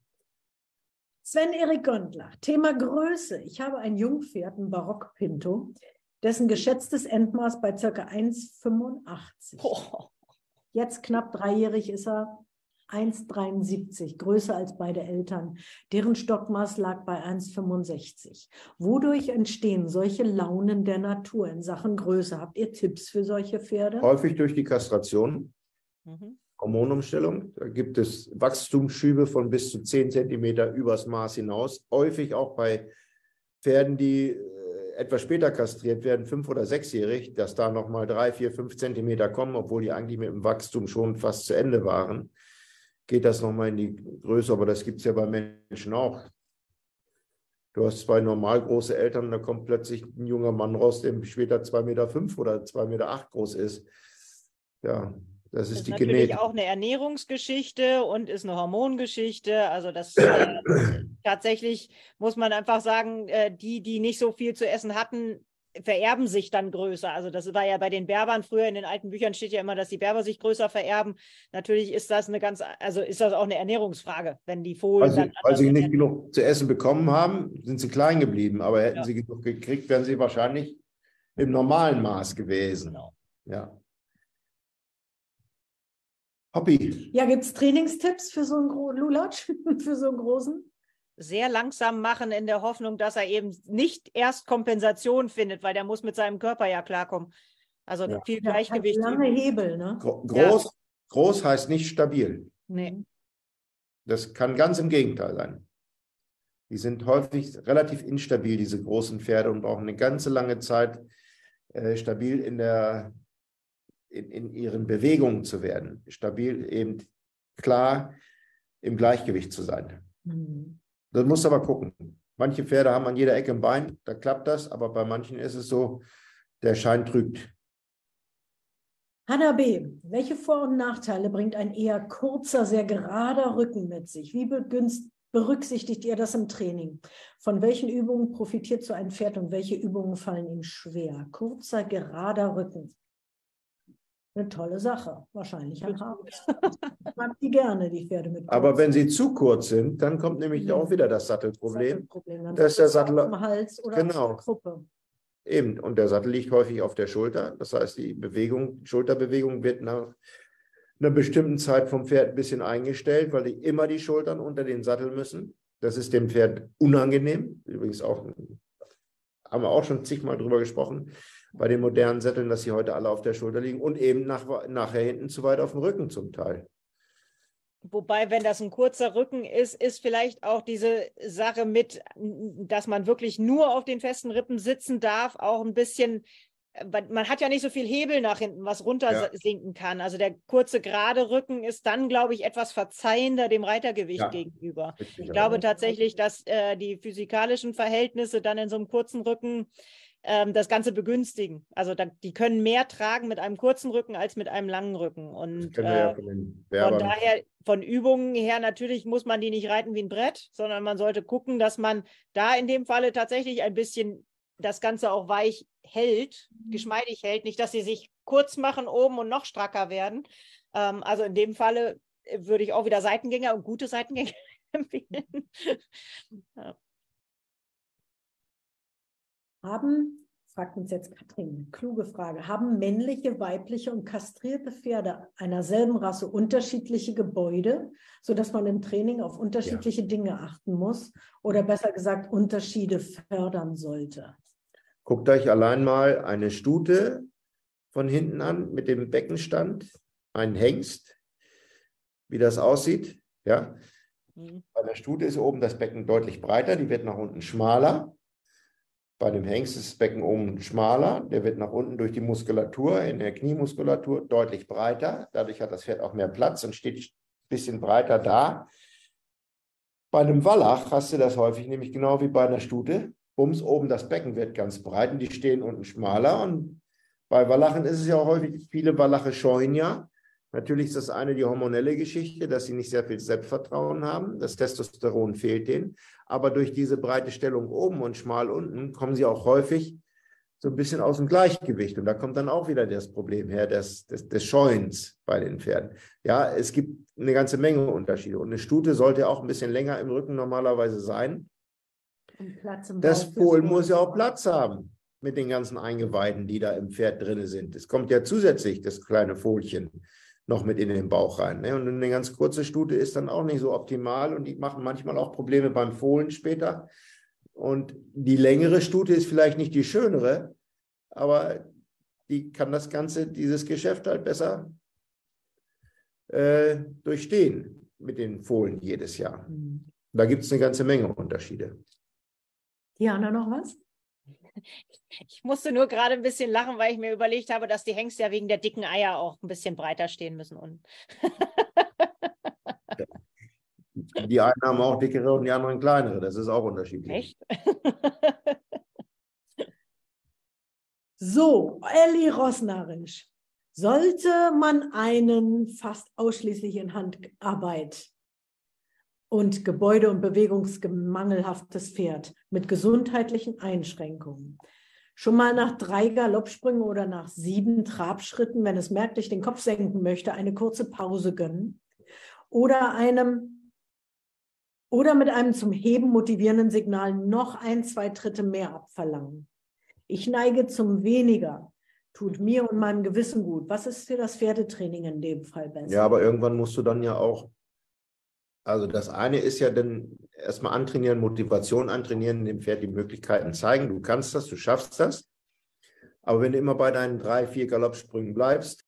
Speaker 1: Sven-Erik Gondler, Thema Größe. Ich habe ein Jungpferd, ein Barock-Pinto, dessen geschätztes Endmaß bei ca. eins Komma fünfundachtzig.
Speaker 2: Oh.
Speaker 1: Jetzt knapp dreijährig ist er eins Komma dreiundsiebzig, größer als beide Eltern. Deren Stockmaß lag bei eins Komma fünfundsechzig. Wodurch entstehen solche Launen der Natur in Sachen Größe? Habt ihr Tipps für solche Pferde?
Speaker 3: Häufig durch die Kastration,
Speaker 2: Mhm.
Speaker 3: Hormonumstellung. Da gibt es Wachstumsschübe von bis zu zehn Zentimeter übers Maß hinaus. Häufig auch bei Pferden, die äh, etwas später kastriert werden, fünf- oder sechsjährig, dass da nochmal drei, vier, fünf Zentimeter kommen, obwohl die eigentlich mit dem Wachstum schon fast zu Ende waren. Geht das nochmal in die Größe, aber das gibt es ja bei Menschen auch. Du hast zwei normal große Eltern, da kommt plötzlich ein junger Mann raus, der später zwei Meter fünf oder zwei Meter acht groß ist. Ja, das
Speaker 2: Das
Speaker 3: ist
Speaker 2: ist
Speaker 3: die
Speaker 2: natürlich
Speaker 3: Genetik.
Speaker 2: auch eine Ernährungsgeschichte und ist eine Hormongeschichte. Also das äh, tatsächlich muss man einfach sagen, äh, die, die nicht so viel zu essen hatten, vererben sich dann größer. Also das war ja bei den Berbern früher, in den alten Büchern steht ja immer, dass die Berber sich größer vererben. Natürlich ist das eine ganz, also ist das auch eine Ernährungsfrage, wenn die
Speaker 3: Weil
Speaker 2: Fohlen dann
Speaker 3: sie, weil
Speaker 2: anders
Speaker 3: sie nicht
Speaker 2: ernährt.
Speaker 3: genug zu essen bekommen haben, sind sie klein geblieben. Aber hätten
Speaker 2: Ja.
Speaker 3: sie genug gekriegt, wären sie wahrscheinlich im normalen Maß gewesen.
Speaker 2: Genau.
Speaker 3: Ja. Hobby.
Speaker 1: Ja, gibt es Trainingstipps für so einen Gro- Lulatsch, für so einen großen?
Speaker 2: Sehr langsam machen in der Hoffnung, dass er eben nicht erst Kompensation findet, weil der muss mit seinem Körper ja klarkommen. Also
Speaker 3: Ja.
Speaker 2: viel
Speaker 1: Ja, halt
Speaker 2: Gleichgewicht.
Speaker 1: lange Hebel, ne?
Speaker 3: Gro groß, groß heißt nicht stabil.
Speaker 2: Nee.
Speaker 3: Das kann ganz im Gegenteil sein. Die sind häufig relativ instabil, diese großen Pferde, und brauchen eine ganze lange Zeit, äh, stabil in, der, in, in ihren Bewegungen zu werden. Stabil eben klar im Gleichgewicht zu sein.
Speaker 1: Mhm.
Speaker 3: Das musst du aber gucken. Manche Pferde haben an jeder Ecke ein Bein, da klappt das, aber bei manchen ist es so, der Schein trügt.
Speaker 1: Hanna B., welche Vor- und Nachteile bringt ein eher kurzer, sehr gerader Rücken mit sich? Wie begünst, berücksichtigt ihr das im Training? Von welchen Übungen profitiert so ein Pferd und welche Übungen fallen ihm schwer? Kurzer, gerader Rücken. Eine tolle Sache, wahrscheinlich ein Harz. Ich mag die gerne, die Pferde mit
Speaker 3: Aber
Speaker 1: kurzen-
Speaker 3: wenn sie zu kurz sind, dann kommt nämlich
Speaker 1: Ja.
Speaker 3: auch wieder das Sattelproblem.
Speaker 1: Sattelproblem. Dann
Speaker 3: Das ist der
Speaker 1: sitzt er
Speaker 3: Sattel-
Speaker 1: auf dem Hals oder
Speaker 3: Genau.
Speaker 1: auf der Gruppe.
Speaker 3: Eben, und der Sattel liegt häufig auf der Schulter. Das heißt, die Bewegung, die Schulterbewegung wird nach einer bestimmten Zeit vom Pferd ein bisschen eingestellt, weil die immer die Schultern unter den Sattel müssen. Das ist dem Pferd unangenehm. Übrigens auch, haben wir auch schon zigmal drüber gesprochen, bei den modernen Sätteln, dass sie heute alle auf der Schulter liegen und eben nach, nachher hinten zu weit auf dem Rücken zum Teil.
Speaker 2: Wobei, wenn das ein kurzer Rücken ist, ist vielleicht auch diese Sache mit, dass man wirklich nur auf den festen Rippen sitzen darf, auch ein bisschen, man hat ja nicht so viel Hebel nach hinten, was runter
Speaker 3: Ja.
Speaker 2: sinken kann. Also der kurze, gerade Rücken ist dann, glaube ich, etwas verzeihender dem Reitergewicht
Speaker 3: Ja.
Speaker 2: gegenüber.
Speaker 3: Richtig,
Speaker 2: Ich
Speaker 3: ja.
Speaker 2: glaube tatsächlich, dass äh, die physikalischen Verhältnisse dann in so einem kurzen Rücken ähm, das Ganze begünstigen. Also da, die können mehr tragen mit einem kurzen Rücken als mit einem langen Rücken.
Speaker 3: Das
Speaker 2: Und
Speaker 3: kennen wir ja
Speaker 2: äh,
Speaker 3: von den
Speaker 2: von
Speaker 3: Berbern.
Speaker 2: daher, von Übungen her, natürlich muss man die nicht reiten wie ein Brett, sondern man sollte gucken, dass man da in dem Falle tatsächlich ein bisschen das Ganze auch weich hält, geschmeidig hält, nicht, dass sie sich kurz machen oben und noch stracker werden. Ähm, also in dem Falle würde ich auch wieder Seitengänger und gute Seitengänger empfehlen. Ja.
Speaker 1: Haben, fragt uns jetzt Katrin, kluge Frage, haben männliche, weibliche und kastrierte Pferde einer selben Rasse unterschiedliche Gebäude, sodass man im Training auf unterschiedliche ja. Dinge achten muss oder besser gesagt Unterschiede fördern sollte?
Speaker 3: Guckt euch allein mal eine Stute von hinten an mit dem Beckenstand, einen Hengst, wie das aussieht. Ja? Mhm. Bei der Stute ist oben das Becken deutlich breiter, die wird nach unten schmaler. Bei dem Hengst ist das Becken oben schmaler, der wird nach unten durch die Muskulatur, in der Kniemuskulatur deutlich breiter. Dadurch hat das Pferd auch mehr Platz und steht ein bisschen breiter da. Bei einem Wallach hast du das häufig nämlich genau wie bei einer Stute. Bums, oben das Becken wird ganz breit und die stehen unten schmaler. Und bei Wallachen ist es ja auch häufig, viele Wallache scheuen ja. Natürlich ist das eine die hormonelle Geschichte, dass sie nicht sehr viel Selbstvertrauen haben. Das Testosteron fehlt denen. Aber durch diese breite Stellung oben und schmal unten kommen sie auch häufig so ein bisschen aus dem Gleichgewicht. Und da kommt dann auch wieder das Problem her des, des, des Scheuens bei den Pferden. Ja, es gibt eine ganze Menge Unterschiede. Und eine Stute sollte auch ein bisschen länger im Rücken normalerweise sein.
Speaker 1: Platz im
Speaker 3: Das
Speaker 1: Bauch
Speaker 3: Fohlen muss ja auch Platz haben mit den ganzen Eingeweiden, die da im Pferd drin sind. Es kommt ja zusätzlich das kleine Fohlchen noch mit in den Bauch rein. Ne? Und eine ganz kurze Stute ist dann auch nicht so optimal und die machen manchmal auch Probleme beim Fohlen später. Und die längere Stute ist vielleicht nicht die schönere, aber die kann das Ganze, dieses Geschäft halt besser äh, durchstehen mit den Fohlen jedes Jahr. Mhm. Da gibt es eine ganze Menge Unterschiede.
Speaker 1: Diana, noch was?
Speaker 2: Ich musste nur gerade ein bisschen lachen, weil ich mir überlegt habe, dass die Hengste ja wegen der dicken Eier auch ein bisschen breiter stehen müssen. Und
Speaker 3: die einen haben auch dickere und die anderen kleinere. Das ist auch unterschiedlich.
Speaker 2: Echt?
Speaker 1: So, Elli Rosnarisch. Sollte man einen fast ausschließlich in Handarbeit und Gebäude- und bewegungsmangelhaftes Pferd mit gesundheitlichen Einschränkungen schon mal nach drei Galoppsprüngen oder nach sieben Trabschritten, wenn es merklich den Kopf senken möchte, eine kurze Pause gönnen oder einem oder mit einem zum Heben motivierenden Signal noch ein, zwei Tritte mehr abverlangen. Ich neige zum weniger. Tut mir und meinem Gewissen gut. Was ist für das Pferdetraining in dem Fall besser?
Speaker 3: Ja, aber irgendwann musst du dann ja auch, also das eine ist ja dann erstmal antrainieren, Motivation antrainieren, dem Pferd die Möglichkeiten zeigen. Du kannst das, du schaffst das. Aber wenn du immer bei deinen drei, vier Galoppsprüngen bleibst,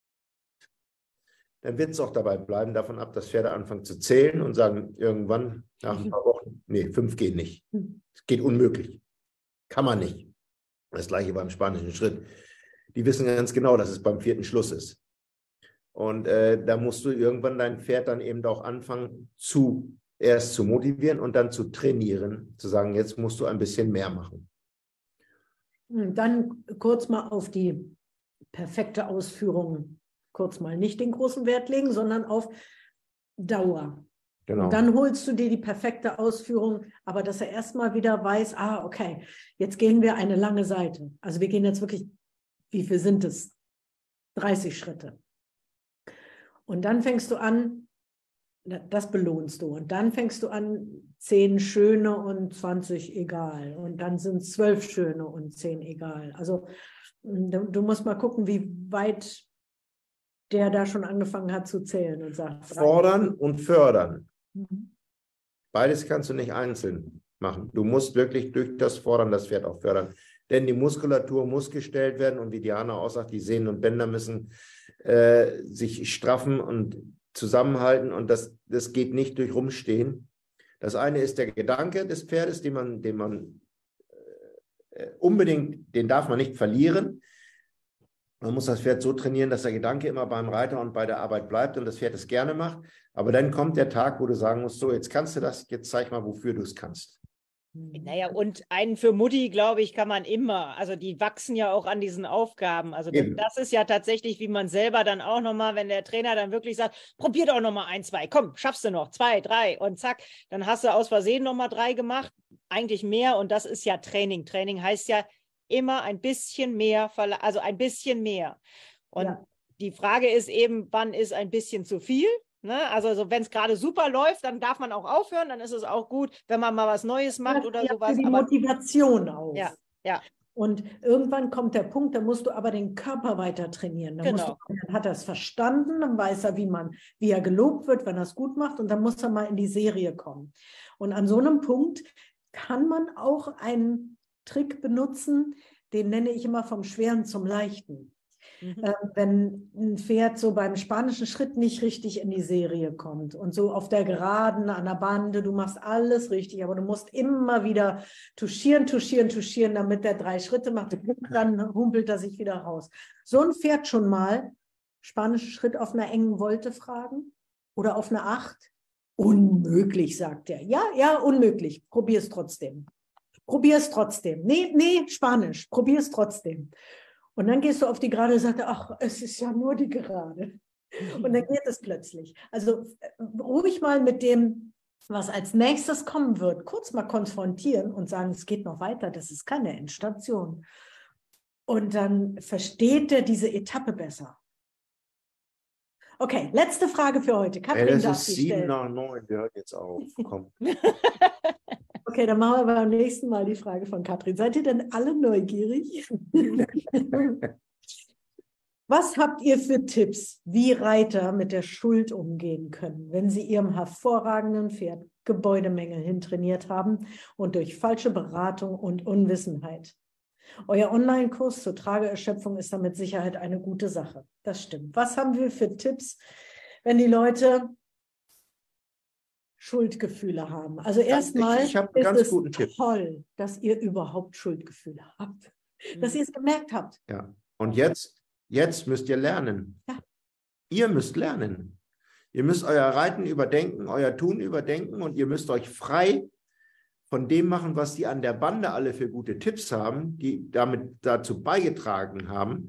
Speaker 3: dann wird es auch dabei bleiben, davon ab, dass Pferde anfangen zu zählen und sagen irgendwann nach ein paar Wochen, nee, fünf geht nicht. Es geht unmöglich. Kann man nicht. Das gleiche beim spanischen Schritt. Die wissen ganz genau, dass es beim vierten Schluss ist. Und äh, da musst du irgendwann dein Pferd dann eben auch anfangen, zu, erst zu motivieren und dann zu trainieren, zu sagen, jetzt musst du ein bisschen mehr machen.
Speaker 1: Dann kurz mal auf die perfekte Ausführung, kurz mal nicht den großen Wert legen, sondern auf Dauer.
Speaker 3: Genau.
Speaker 1: Und dann holst du dir die perfekte Ausführung, aber dass er erstmal wieder weiß, ah, okay, jetzt gehen wir eine lange Seite. Also wir gehen jetzt wirklich, wie viel sind es? dreißig Schritte. Und dann fängst du an, das belohnst du. Und dann fängst du an, zehn schöne und zwanzig egal. Und dann sind es zwölf schöne und zehn egal. Also du, du musst mal gucken, wie weit der da schon angefangen hat zu zählen und sagt.
Speaker 3: Fordern und fördern.
Speaker 1: Mhm.
Speaker 3: Beides kannst du nicht einzeln machen. Du musst wirklich durch das Fordern das Pferd auch fördern. Denn die Muskulatur muss gestellt werden und wie Diana auch sagt, die Sehnen und Bänder müssen äh, sich straffen und zusammenhalten und das, das geht nicht durch Rumstehen. Das eine ist der Gedanke des Pferdes, den man, den man äh, unbedingt, den darf man nicht verlieren. Man muss das Pferd so trainieren, dass der Gedanke immer beim Reiter und bei der Arbeit bleibt und das Pferd es gerne macht. Aber dann kommt der Tag, wo du sagen musst, so, jetzt kannst du das, jetzt zeig mal, wofür du es kannst.
Speaker 2: Naja, und einen für Mutti, glaube ich, kann man immer. Also die wachsen ja auch an diesen Aufgaben. Also das, das ist ja tatsächlich, wie man selber dann auch nochmal, wenn der Trainer dann wirklich sagt, probier doch nochmal ein, zwei, komm, schaffst du noch, zwei, drei und zack, dann hast du aus Versehen nochmal drei gemacht, eigentlich mehr und das ist ja Training. Training heißt ja immer ein bisschen mehr, also ein bisschen mehr. Und ja. Die Frage ist eben, wann ist ein bisschen zu viel? Ne? Also, also wenn es gerade super läuft, dann darf man auch aufhören, dann ist es auch gut, wenn man mal was Neues macht das oder sowas.
Speaker 1: Für die
Speaker 2: aber
Speaker 1: Motivation auch.
Speaker 2: Ja, ja.
Speaker 1: Und irgendwann kommt der Punkt, da musst du aber den Körper weiter trainieren. Dann,
Speaker 2: genau.
Speaker 1: musst du, dann hat er es verstanden, dann weiß er, wie, man, wie er gelobt wird, wenn er es gut macht und dann muss er mal in die Serie kommen. Und an so einem Punkt kann man auch einen Trick benutzen, den nenne ich immer vom Schweren zum Leichten. Mhm. Äh, wenn ein Pferd so beim spanischen Schritt nicht richtig in die Serie kommt und so auf der Geraden, an der Bande, du machst alles richtig, aber du musst immer wieder touchieren, touchieren, touchieren, damit der drei Schritte macht, dann humpelt er sich wieder raus. So ein Pferd schon mal, spanischen Schritt auf einer engen Wolte fragen oder auf einer Acht? Unmöglich, sagt er. Ja, ja, unmöglich. Probier es trotzdem. Probier es trotzdem. Nee, nee, Spanisch. Probier es trotzdem. Und dann gehst du auf die Gerade und sagst, ach, es ist ja nur die Gerade. Und dann geht es plötzlich. Also ruhig mal mit dem, was als nächstes kommen wird, kurz mal konfrontieren und sagen, es geht noch weiter, das ist keine Endstation. Und dann versteht er diese Etappe besser. Okay, letzte Frage für heute. Katrin,
Speaker 3: Ey, das
Speaker 1: darf
Speaker 3: ist
Speaker 1: sie
Speaker 3: sieben
Speaker 1: stellen.
Speaker 3: nach neun, der hört jetzt auf. Komm.
Speaker 1: Okay, dann machen wir beim nächsten Mal die Frage von Katrin. Seid ihr denn alle neugierig? Was habt ihr für Tipps, wie Reiter mit der Schuld umgehen können, wenn sie ihrem hervorragenden Pferd Gebäudemängel hintrainiert haben und durch falsche Beratung und Unwissenheit? Euer Online-Kurs zur Trageerschöpfung ist da mit Sicherheit eine gute Sache. Das stimmt. Was haben wir für Tipps, wenn die Leute Schuldgefühle haben? Also erstmal
Speaker 3: ist
Speaker 1: es
Speaker 3: guten
Speaker 1: toll,
Speaker 3: Tipp.
Speaker 1: dass ihr überhaupt Schuldgefühle habt, dass ihr es gemerkt habt.
Speaker 3: Ja. Und jetzt, jetzt müsst ihr lernen.
Speaker 1: Ja.
Speaker 3: Ihr müsst lernen. Ihr müsst euer Reiten überdenken, euer Tun überdenken und ihr müsst euch frei von dem machen, was die an der Bande alle für gute Tipps haben, die damit dazu beigetragen haben,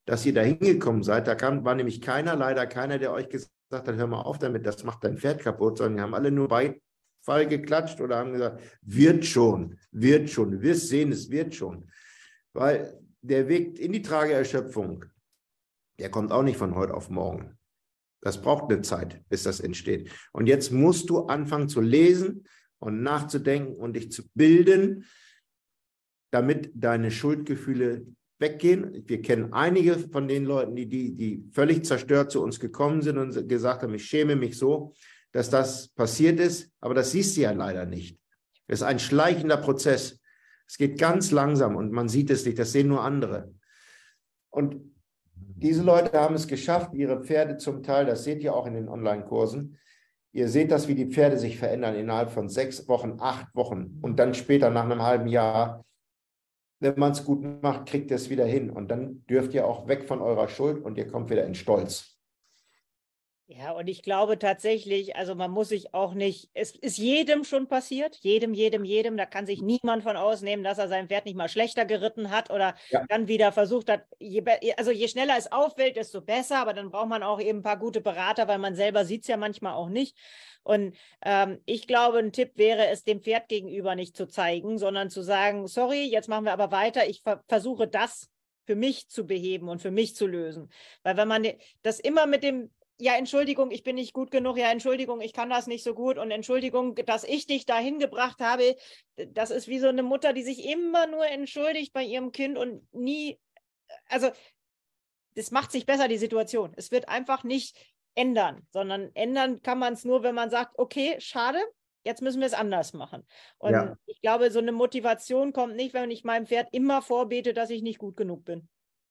Speaker 3: dass ihr da hingekommen seid. Da kam, war nämlich keiner, leider keiner, der euch gesagt hat, hör mal auf damit, das macht dein Pferd kaputt, sondern die haben alle nur Beifall geklatscht oder haben gesagt, wird schon, wird schon, du wirst sehen, es wird schon. Weil der Weg in die Trageerschöpfung, der kommt auch nicht von heute auf morgen. Das braucht eine Zeit, bis das entsteht. Und jetzt musst du anfangen zu lesen und nachzudenken und dich zu bilden, damit deine Schuldgefühle weggehen. Wir kennen einige von den Leuten, die, die, die völlig zerstört zu uns gekommen sind und gesagt haben, ich schäme mich so, dass das passiert ist, aber das siehst du ja leider nicht. Das ist ein schleichender Prozess. Es geht ganz langsam und man sieht es nicht, das sehen nur andere. Und diese Leute haben es geschafft, ihre Pferde zum Teil, das seht ihr auch in den Online-Kursen, ihr seht das, wie die Pferde sich verändern innerhalb von sechs Wochen, acht Wochen und dann später nach einem halben Jahr. Wenn man es gut macht, kriegt ihr es wieder hin. Und dann dürft ihr auch weg von eurer Schuld und ihr kommt wieder in Stolz.
Speaker 2: Ja, und ich glaube tatsächlich, also man muss sich auch nicht, es ist jedem schon passiert, jedem, jedem, jedem, da kann sich niemand von ausnehmen, dass er sein Pferd nicht mal schlechter geritten hat oder ja. dann wieder versucht hat, je, also je schneller es auffällt, desto besser, aber dann braucht man auch eben ein paar gute Berater, weil man selber sieht es ja manchmal auch nicht. Und ähm, ich glaube, ein Tipp wäre es, dem Pferd gegenüber nicht zu zeigen, sondern zu sagen, sorry, jetzt machen wir aber weiter, ich ver versuche das für mich zu beheben und für mich zu lösen. Weil wenn man das immer mit dem ja, Entschuldigung, ich bin nicht gut genug, ja, Entschuldigung, ich kann das nicht so gut und Entschuldigung, dass ich dich dahin gebracht habe, das ist wie so eine Mutter, die sich immer nur entschuldigt bei ihrem Kind und nie, also das macht sich besser, die Situation. Es wird einfach nicht ändern, sondern ändern kann man es nur, wenn man sagt, okay, schade, jetzt müssen wir es anders machen. Und ja. ich glaube, so eine Motivation kommt nicht, wenn ich meinem Pferd immer vorbete, dass ich nicht gut genug bin.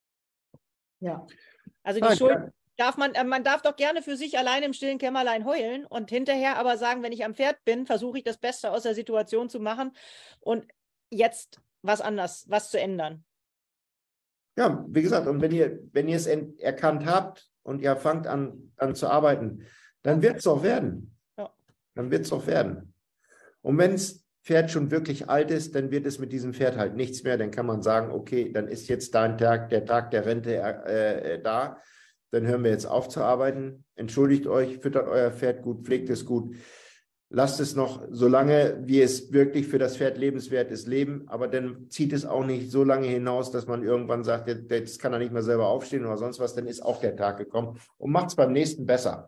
Speaker 1: Ja.
Speaker 2: Also die ah, Schuld... Ja. Darf man, man darf doch gerne für sich allein im stillen Kämmerlein heulen und hinterher aber sagen, wenn ich am Pferd bin, versuche ich das Beste aus der Situation zu machen und jetzt was anders, was zu ändern.
Speaker 3: Ja, wie gesagt, und wenn ihr, wenn ihr es erkannt habt und ihr fangt an, an zu arbeiten, dann wird es auch werden. Ja. Dann wird es auch werden. Und wenn das Pferd schon wirklich alt ist, dann wird es mit diesem Pferd halt nichts mehr. Dann kann man sagen, okay, dann ist jetzt dein Tag, der Tag der Rente äh, äh, da. Dann hören wir jetzt auf zu arbeiten. Entschuldigt euch, füttert euer Pferd gut, pflegt es gut. Lasst es noch so lange, wie es wirklich für das Pferd lebenswert ist, leben. Aber dann zieht es auch nicht so lange hinaus, dass man irgendwann sagt, jetzt kann er nicht mehr selber aufstehen oder sonst was. Dann ist auch der Tag gekommen und macht es beim nächsten besser.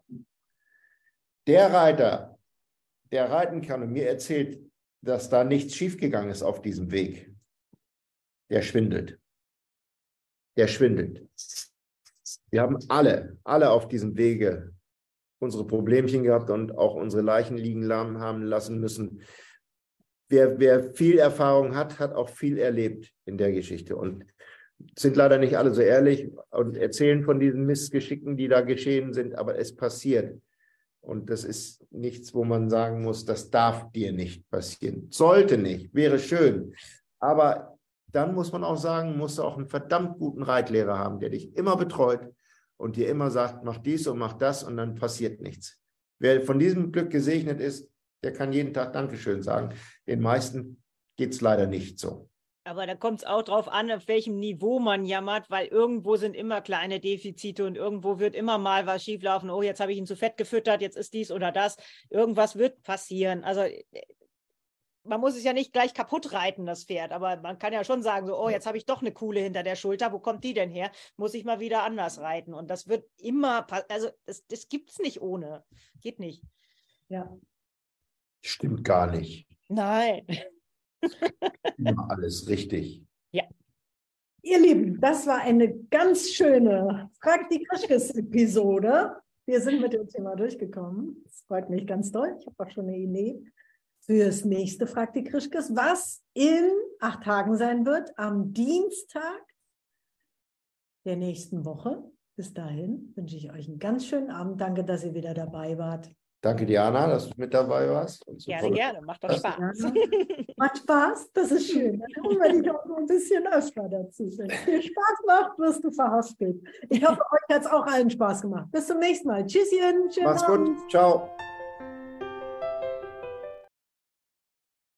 Speaker 3: Der Reiter, der reiten kann und mir erzählt, dass da nichts schiefgegangen ist auf diesem Weg, der schwindelt. Der schwindelt. Wir haben alle, alle auf diesem Wege unsere Problemchen gehabt und auch unsere Leichen liegen haben lassen müssen. Wer, wer viel Erfahrung hat, hat auch viel erlebt in der Geschichte und sind leider nicht alle so ehrlich und erzählen von diesen Missgeschicken, die da geschehen sind, aber es passiert. Und das ist nichts, wo man sagen muss, das darf dir nicht passieren. Sollte nicht, wäre schön. Aber dann muss man auch sagen, musst du auch einen verdammt guten Reitlehrer haben, der dich immer betreut und dir immer sagt, mach dies und mach das und dann passiert nichts. Wer von diesem Glück gesegnet ist, der kann jeden Tag Dankeschön sagen. Den meisten geht es leider nicht so.
Speaker 2: Aber da kommt es auch drauf an, auf welchem Niveau man jammert, weil irgendwo sind immer kleine Defizite und irgendwo wird immer mal was schieflaufen. Oh, jetzt habe ich ihn zu fett gefüttert, jetzt ist dies oder das. Irgendwas wird passieren. Also man muss es ja nicht gleich kaputt reiten, das Pferd, aber man kann ja schon sagen, so, oh, jetzt habe ich doch eine Kuhle hinter der Schulter, wo kommt die denn her? Muss ich mal wieder anders reiten. Und das wird immer, also das, das gibt es nicht ohne. Geht nicht.
Speaker 1: Ja.
Speaker 3: Stimmt gar nicht.
Speaker 2: Nein.
Speaker 3: Immer alles richtig.
Speaker 2: Ja.
Speaker 1: Ihr Lieben, das war eine ganz schöne Frag die Krischkes-Episode. Wir sind mit dem Thema durchgekommen. Das freut mich ganz doll. Ich habe auch schon eine Idee fürs nächste Frag die Krischkes, was in acht Tagen sein wird, am Dienstag der nächsten Woche. Bis dahin wünsche ich euch einen ganz schönen Abend. Danke, dass ihr wieder dabei wart.
Speaker 3: Danke, Diana, dass du mit dabei warst.
Speaker 2: Und so gerne, gerne. Macht doch Spaß.
Speaker 1: Ja, macht Spaß? Das ist schön. Dann holen wir dich auch noch ein bisschen öfter dazu. Wenn es dir Spaß macht, wirst du verhaspelt. Ich hoffe, euch hat es auch allen Spaß gemacht. Bis zum nächsten Mal. Tschüsschen.
Speaker 3: Mach's gut. Ciao.